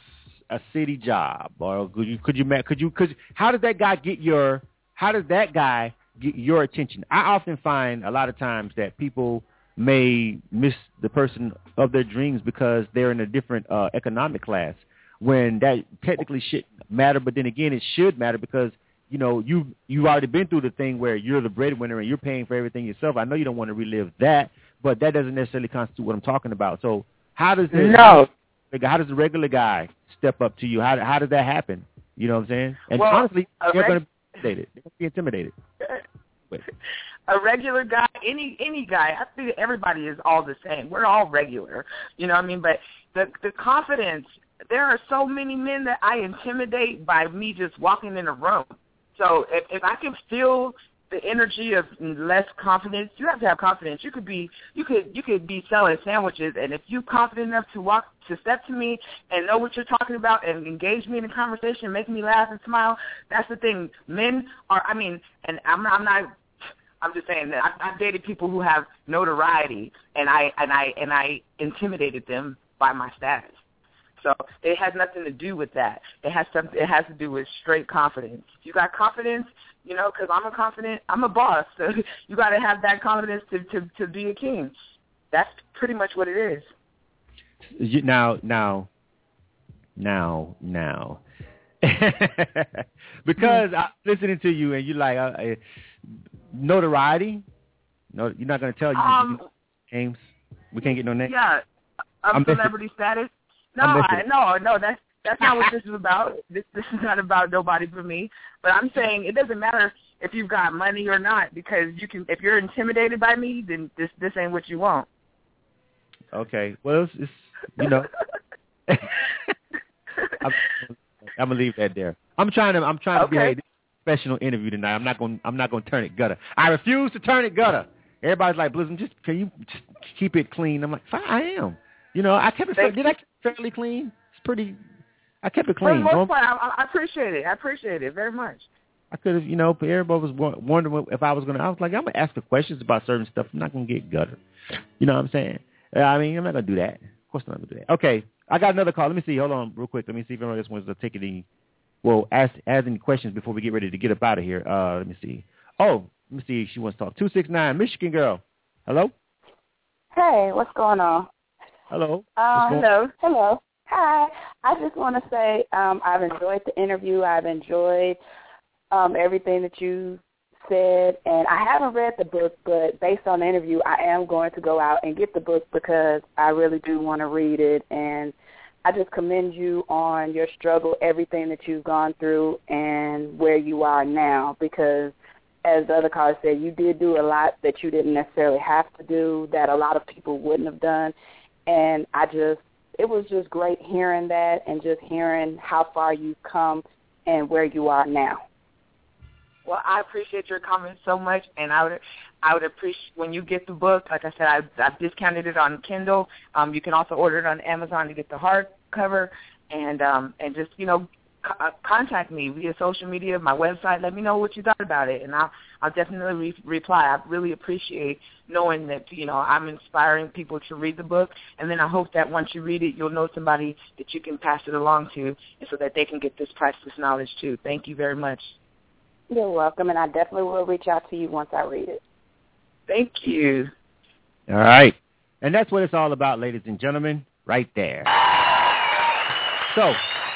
a city job, or could you could you could you could how does that guy get your how does that guy get your attention? I often find a lot of times that people may miss the person of their dreams because they're in a different uh, economic class, when that technically shouldn't matter. But then again, it should matter because you know, you, you've already been through the thing where you're the breadwinner and you're paying for everything yourself. I know you don't want to relive that, but that doesn't necessarily constitute what I'm talking about. So how does this, no. how does the regular guy step up to you? How how does that happen? You know what I'm saying? And well, honestly, uh, they're going to intimidated. They're gonna be intimidated. Wait. A regular guy, any any guy, I think everybody is all the same. We're all regular, you know what I mean? But the the confidence, there are so many men that I intimidate by me just walking in a room. So if, if I can feel the energy of less confidence, you have to have confidence. You could be you could you could be selling sandwiches, and if you're confident enough to walk to step to me and know what you're talking about and engage me in a conversation, make me laugh and smile, that's the thing. Men are, I mean, and I'm not, I'm not I'm just saying that I've, I've dated people who have notoriety, and I and I and I intimidated them by my status. So it has nothing to do with that. It has something. It has to do with straight confidence. You got confidence, you know, because I'm a confident. I'm a boss. So you got to have that confidence to, to to be a king. That's pretty much what it is. You, now, now, now, now, because I'm listening to you and you like. Uh, uh, Notoriety? No, you're not going to tell you um, names. We can't get no names. Yeah, I'm, I'm celebrity missing. status. No, I, no, no. That's that's not what this is about. This this is not about nobody but me. But I'm saying it doesn't matter if you've got money or not, because you can. If you're intimidated by me, then this this ain't what you want. Okay. Well, it's, it's you know. I'm, I'm gonna leave that there. I'm trying to. I'm trying okay. to behave. Professional interview tonight. I'm not going. I'm not going to turn it gutter. I refuse to turn it gutter. Everybody's like, Blizzard, just can you just keep it clean? I'm like, fine, I am. You know, I kept it. Did I keep it fairly clean? It's pretty. I kept it clean. For the most part, I, I appreciate it. I appreciate it very much. I could have, you know, everybody was wondering if I was going to. I was like, I'm going to ask the questions about certain stuff. I'm not going to get gutter. You know what I'm saying? I mean, I'm not going to do that. Of course, I'm not going to do that. Okay, I got another call. Let me see. Hold on, real quick. Let me see if anyone else wants to take it in. Well, ask, ask any questions before we get ready to get up out of here. Uh, let me see. Oh, let me see if she wants to talk. two six nine, Michigan girl. Hello? Hey, what's going on? Hello. Um, going hello. Hello. Hi. I just want to say um, I've enjoyed the interview. I've enjoyed um, everything that you said. And I haven't read the book, but based on the interview, I am going to go out and get the book because I really do want to read it. And I just commend you on your struggle, everything that you've gone through, and where you are now. Because, as the other caller said, you did do a lot that you didn't necessarily have to do, that a lot of people wouldn't have done. And I just, it was just great hearing that and just hearing how far you've come and where you are now. Well, I appreciate your comments so much, and I would, I would appreciate when you get the book. Like I said, I, I've discounted it on Kindle. Um, you can also order it on Amazon to get the hardcover, and um, and just you know, co- contact me via social media, my website. Let me know what you thought about it, and I'll I'll definitely re- reply. I really appreciate knowing that you know I'm inspiring people to read the book, and then I hope that once you read it, you'll know somebody that you can pass it along to, so that they can get this priceless knowledge too. Thank you very much. You're welcome, and I definitely will reach out to you once I read it. Thank you. All right. And that's what it's all about, ladies and gentlemen, right there. So,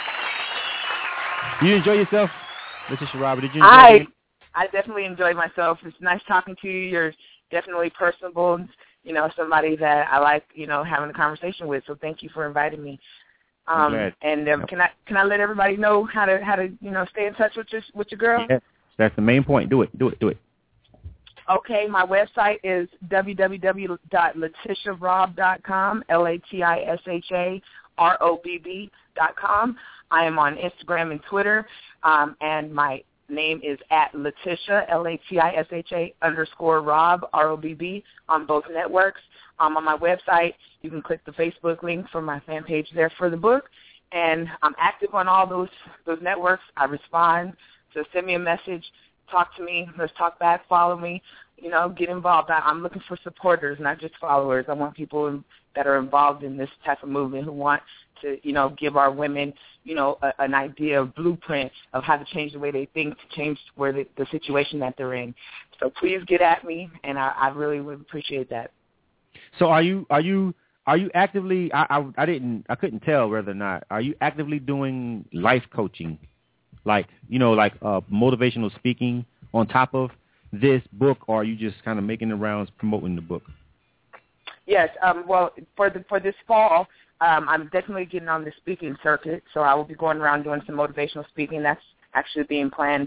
you enjoy yourself, Letitia Robert? Did you enjoy I, it? I definitely enjoyed myself. It's nice talking to you. You're definitely personable, you know, somebody that I like, you know, having a conversation with. So thank you for inviting me. Um, and um, can I can I let everybody know how to how to you know stay in touch with your with your girl? Yes, that's the main point. Do it, do it, do it. Okay, my website is w w w dot letitia robb dot com, L A T I S H A R O B B dot com. I am on Instagram and Twitter, um, and my name is at Letitia, L A T I S H A underscore Rob, R O B B, on both networks. Um, on my website, you can click the Facebook link for my fan page there for the book, and I'm active on all those those networks. I respond, so send me a message, talk to me, let's talk back, follow me, you know, get involved. I, I'm looking for supporters, not just followers. I want people in, that are involved in this type of movement who want to, you know, give our women, you know, a, an idea, a blueprint of how to change the way they think, to change where the, the situation that they're in. So please get at me, and I, I really would appreciate that. So are you are you are you actively? I, I I didn't I couldn't tell whether or not are you actively doing life coaching, like you know like uh, motivational speaking on top of this book, or are you just kind of making the rounds promoting the book? Yes. Um, well, for the for this fall, um, I'm definitely getting on the speaking circuit. So I will be going around doing some motivational speaking. That's actually being planned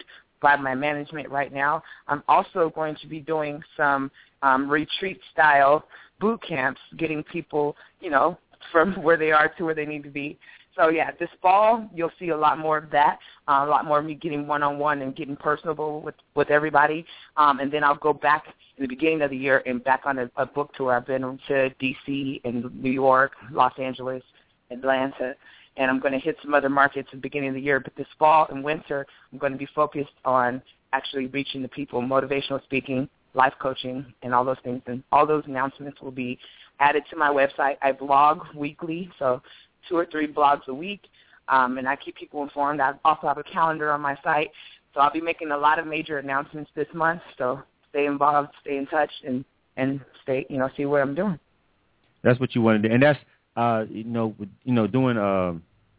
by my management right now. I'm also going to be doing some um, retreat-style boot camps, getting people, you know, from where they are to where they need to be. So, yeah, this fall you'll see a lot more of that, uh, a lot more of me getting one-on-one and getting personable with, with everybody. Um, and then I'll go back in the beginning of the year and back on a, a book tour. I've been to D C and New York, Los Angeles, Atlanta, and I'm going to hit some other markets at the beginning of the year. But this fall and winter, I'm going to be focused on actually reaching the people, motivational speaking, life coaching, and all those things. And all those announcements will be added to my website. I blog weekly, so two or three blogs a week, um, and I keep people informed. I also have a calendar on my site, so I'll be making a lot of major announcements this month. So stay involved, stay in touch, and, and stay, you know, see what I'm doing. That's what you want to do, and that's, uh, you know, you know, doing, uh,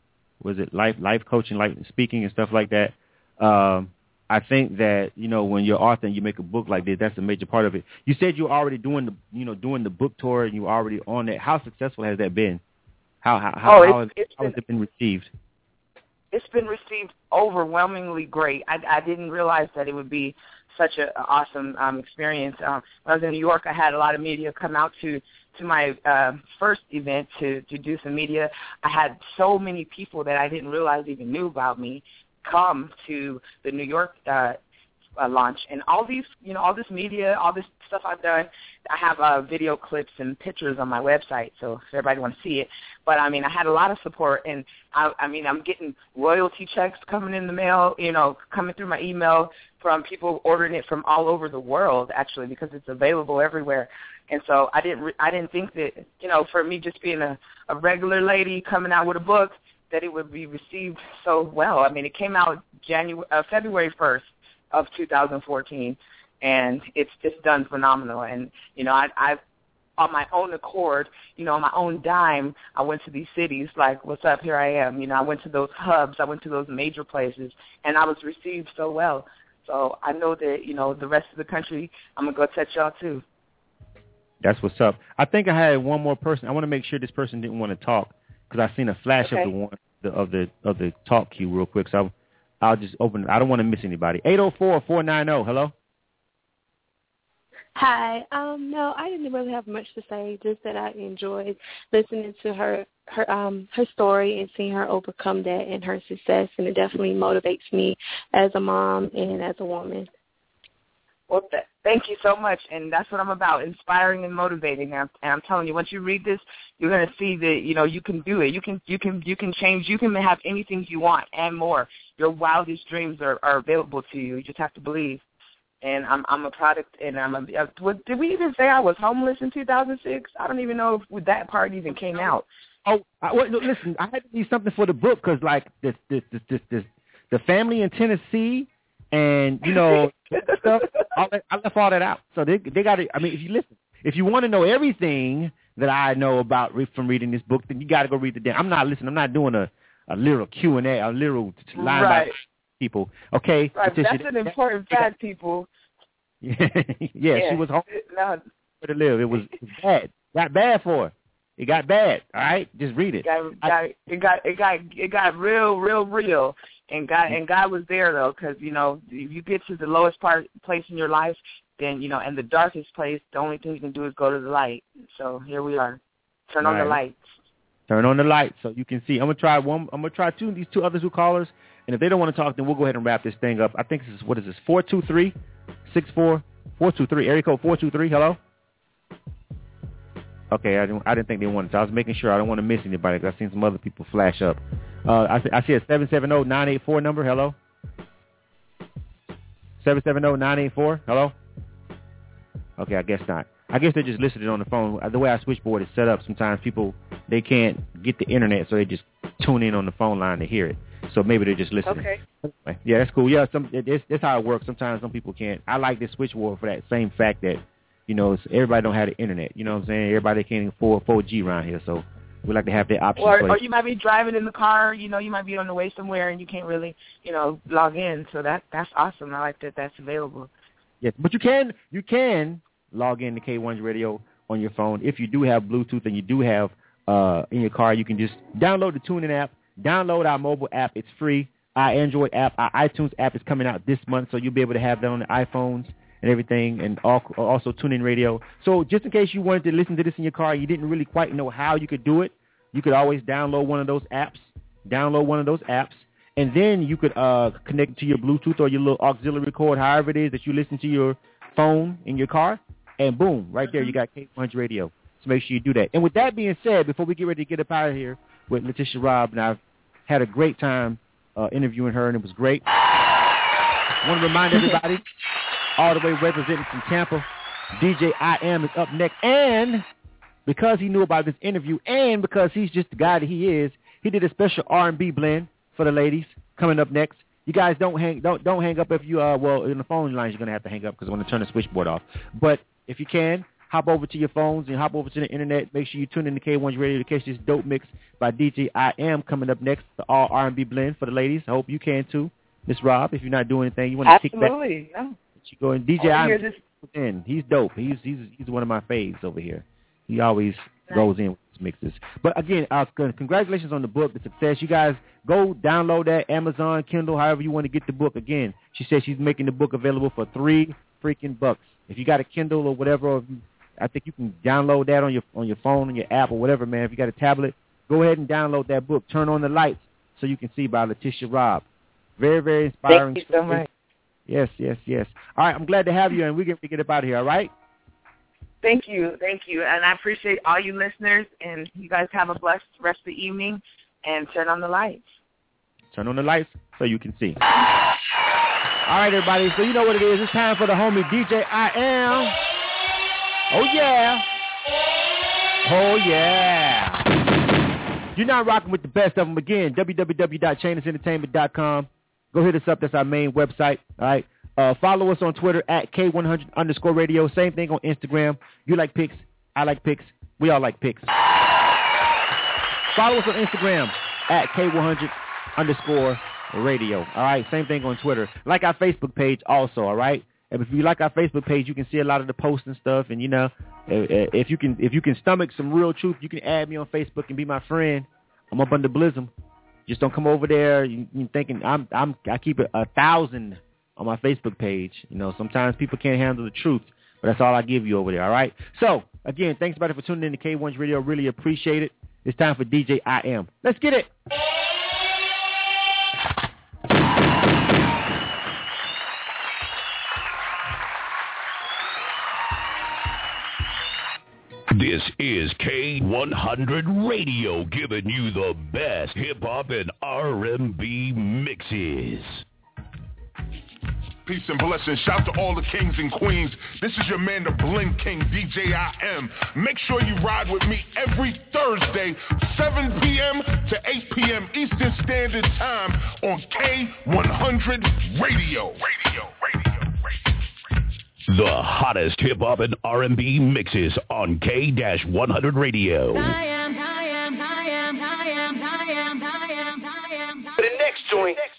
was it life life coaching, life speaking, and stuff like that. Um, I think that, you know, when you're author and you make a book like this, that's a major part of it. You said you're already doing the, you know, doing the book tour, and you're already on that. How successful has that been? How how how, oh, how, has, it's how been, has it been received? It's been received overwhelmingly great. I, I didn't realize that it would be such an awesome um, experience. Um, when I was in New York, I had a lot of media come out to to my uh, first event to, to do some media. I had so many people that I didn't realize even knew about me come to the New York uh, uh, launch. And all these, you know, all this media, all this stuff I've done, I have uh, video clips and pictures on my website, so if everybody wants to see it. But, I mean, I had a lot of support, and, I, I mean, I'm getting royalty checks coming in the mail, you know, coming through my email from people ordering it from all over the world, actually, because it's available everywhere. And so I didn't re- I didn't think that, you know, for me just being a, a regular lady coming out with a book, that it would be received so well. I mean, it came out January, uh, February first of two thousand fourteen, and it's just done phenomenal. And, you know, I, I've, on my own accord, you know, on my own dime, I went to these cities like, what's up, here I am. You know, I went to those hubs. I went to those major places, and I was received so well. So I know that, you know, the rest of the country, I'm going to go touch y'all too. That's what's up. I think I had one more person. I want to make sure this person didn't want to talk because I seen a flash okay. of the one the, of the of the talk queue real quick. So I'll, I'll just open it. I don't want to miss anybody. eight oh four, four nine zero. Hello. Hi. Um, no, I didn't really have much to say. Just that I enjoyed listening to her her um her story and seeing her overcome that and her success, and it definitely motivates me as a mom and as a woman. Well, th- thank you so much, and that's what I'm about, inspiring and motivating. And I'm, and I'm telling you, once you read this, you're going to see that, you know, you can do it. You can you can, you can change. You can have anything you want and more. Your wildest dreams are, are available to you. You just have to believe. And I'm I'm a product, and I'm a, uh, what, did we even say I was homeless in two thousand six? I don't even know if that part even came out. Oh, I, well, no, listen, I had to do something for the book because, like, this, this, this, this, this, the family in Tennessee and, you know, stuff, all that, I left all that out. So they they got to, I mean, if you listen, if you want to know everything that I know about re- from reading this book, then you got to go read the damn. I'm not listening. I'm not doing a, a little Q and A, a little line right. about people. Okay? Right, Because that's she, an important that, fact, people. yeah, yeah, she was home no. to live. It was, it was bad. Got bad for her. It got bad. All right, just read it. It got, got, it got it got it got real, real, real. And God and God was there though, because you know if you get to the lowest part place in your life, then you know, and the darkest place, the only thing you can do is go to the light. So here we are. Turn on right. the lights. Turn on the lights so you can see. I'm gonna try one. I'm gonna try two. These two others who callers, and if they don't want to talk, then we'll go ahead and wrap this thing up. I think this is what is this? Four two three, six four four two three. Area code four two three. Hello. Okay, I didn't. I didn't think they wanted to. I was making sure I don't want to miss anybody because I've seen some other people flash up. Uh, I see. I see a seven seven zero nine eight four number. Hello. Seven seven zero nine eight four. Hello. Okay, I guess not. I guess they just listed it on the phone. The way our switchboard is set up, sometimes people they can't get the internet, so they just tune in on the phone line to hear it. So maybe they're just listening. Okay. Yeah, that's cool. Yeah, some it's, that's how it works. Sometimes some people can't. I like this switchboard for that same fact that, you know, it's, everybody don't have the internet. You know what I'm saying? Everybody can't afford four G around here, so we like to have that option. Or, or you might be driving in the car. You know, you might be on the way somewhere and you can't really, you know, log in. So that that's awesome. I like that that's available. Yes, but you can you can log in to K one's radio on your phone if you do have Bluetooth and you do have uh in your car. You can just download the TuneIn app, download our mobile app. It's free. our Android app. Our iTunes app is coming out this month, so you'll be able to have that on the iPhones and everything, and also TuneIn Radio. So just in case you wanted to listen to this in your car, you didn't really quite know how you could do it, you could always download one of those apps, download one of those apps, and then you could uh, connect it to your Bluetooth or your little auxiliary cord, however it is that you listen to your phone in your car, and boom, right there you got K one hundred Radio. So make sure you do that. And with that being said, before we get ready to get up out of here with Letitia Robb, and I've had a great time uh, interviewing her, and it was great. I want to remind everybody, all the way representing from Tampa, D J I Am is up next. And because he knew about this interview and because he's just the guy that he is, he did a special R and B blend for the ladies coming up next. You guys don't hang don't don't hang up if you, uh well, in the phone lines you're going to have to hang up because I'm going to turn the switchboard off. But if you can, hop over to your phones and hop over to the internet. Make sure you tune in to K one Radio to catch this dope mix by D J I Am coming up next, the all R and B blend for the ladies. I hope you can too, Miss Rob. If you're not doing anything, you want to kick back. Absolutely, yeah. You go and D J I Am, in. He's dope. He's he's he's one of my faves over here. He always nice. goes in with his mixes. But again, uh, congratulations on the book, the success. You guys go download that Amazon, Kindle, however you want to get the book. Again, she says she's making the book available for three freaking bucks. If you got a Kindle or whatever, or if you, I think you can download that on your on your phone, on your app, or whatever, man. If you got a tablet, go ahead and download that book. Turn on the lights so you can see by Letitia Robb. Very, very inspiring. Thank you so much. Yes, yes, yes. All right, I'm glad to have you, and we're going to get up out of here, all right? Thank you, thank you. And I appreciate all you listeners, and you guys have a blessed rest of the evening, and turn on the lights. Turn on the lights so you can see. All right, everybody, so you know what it is. It's time for the homie D J I Am. Oh, yeah. Oh, yeah. You're not rocking with the best of them. Again, w w w dot chainless entertainment dot com. Go hit us up. That's our main website. All right. Uh, follow us on Twitter at K one hundred underscore radio. Same thing on Instagram. You like pics. I like pics. We all like pics. Follow us on Instagram at K one hundred underscore radio. All right. Same thing on Twitter. Like our Facebook page also. All right. And if you like our Facebook page, you can see a lot of the posts and stuff. And, you know, if you can if you can stomach some real truth, you can add me on Facebook and be my friend. I'm up under Blizzum. Just don't come over there. You, you thinking I'm I'm I keep it a thousand on my Facebook page. You know, sometimes people can't handle the truth, but that's all I give you over there. All right. So again, thanks everybody for tuning in to K one's Radio. Really appreciate it. It's time for D J I Am. Let's get it. This is K one hundred Radio, giving you the best hip-hop and R and B mixes. Peace and blessings. Shout to all the kings and queens. This is your man, the Bling King, D J I M. Make sure you ride with me every Thursday, seven p.m. to eight p.m. Eastern Standard Time on K one hundred Radio. Radio, radio. The hottest hip-hop and R and B mixes on K one hundred Radio. I am, I am, I am, I am, I am, I am, I am. The next joint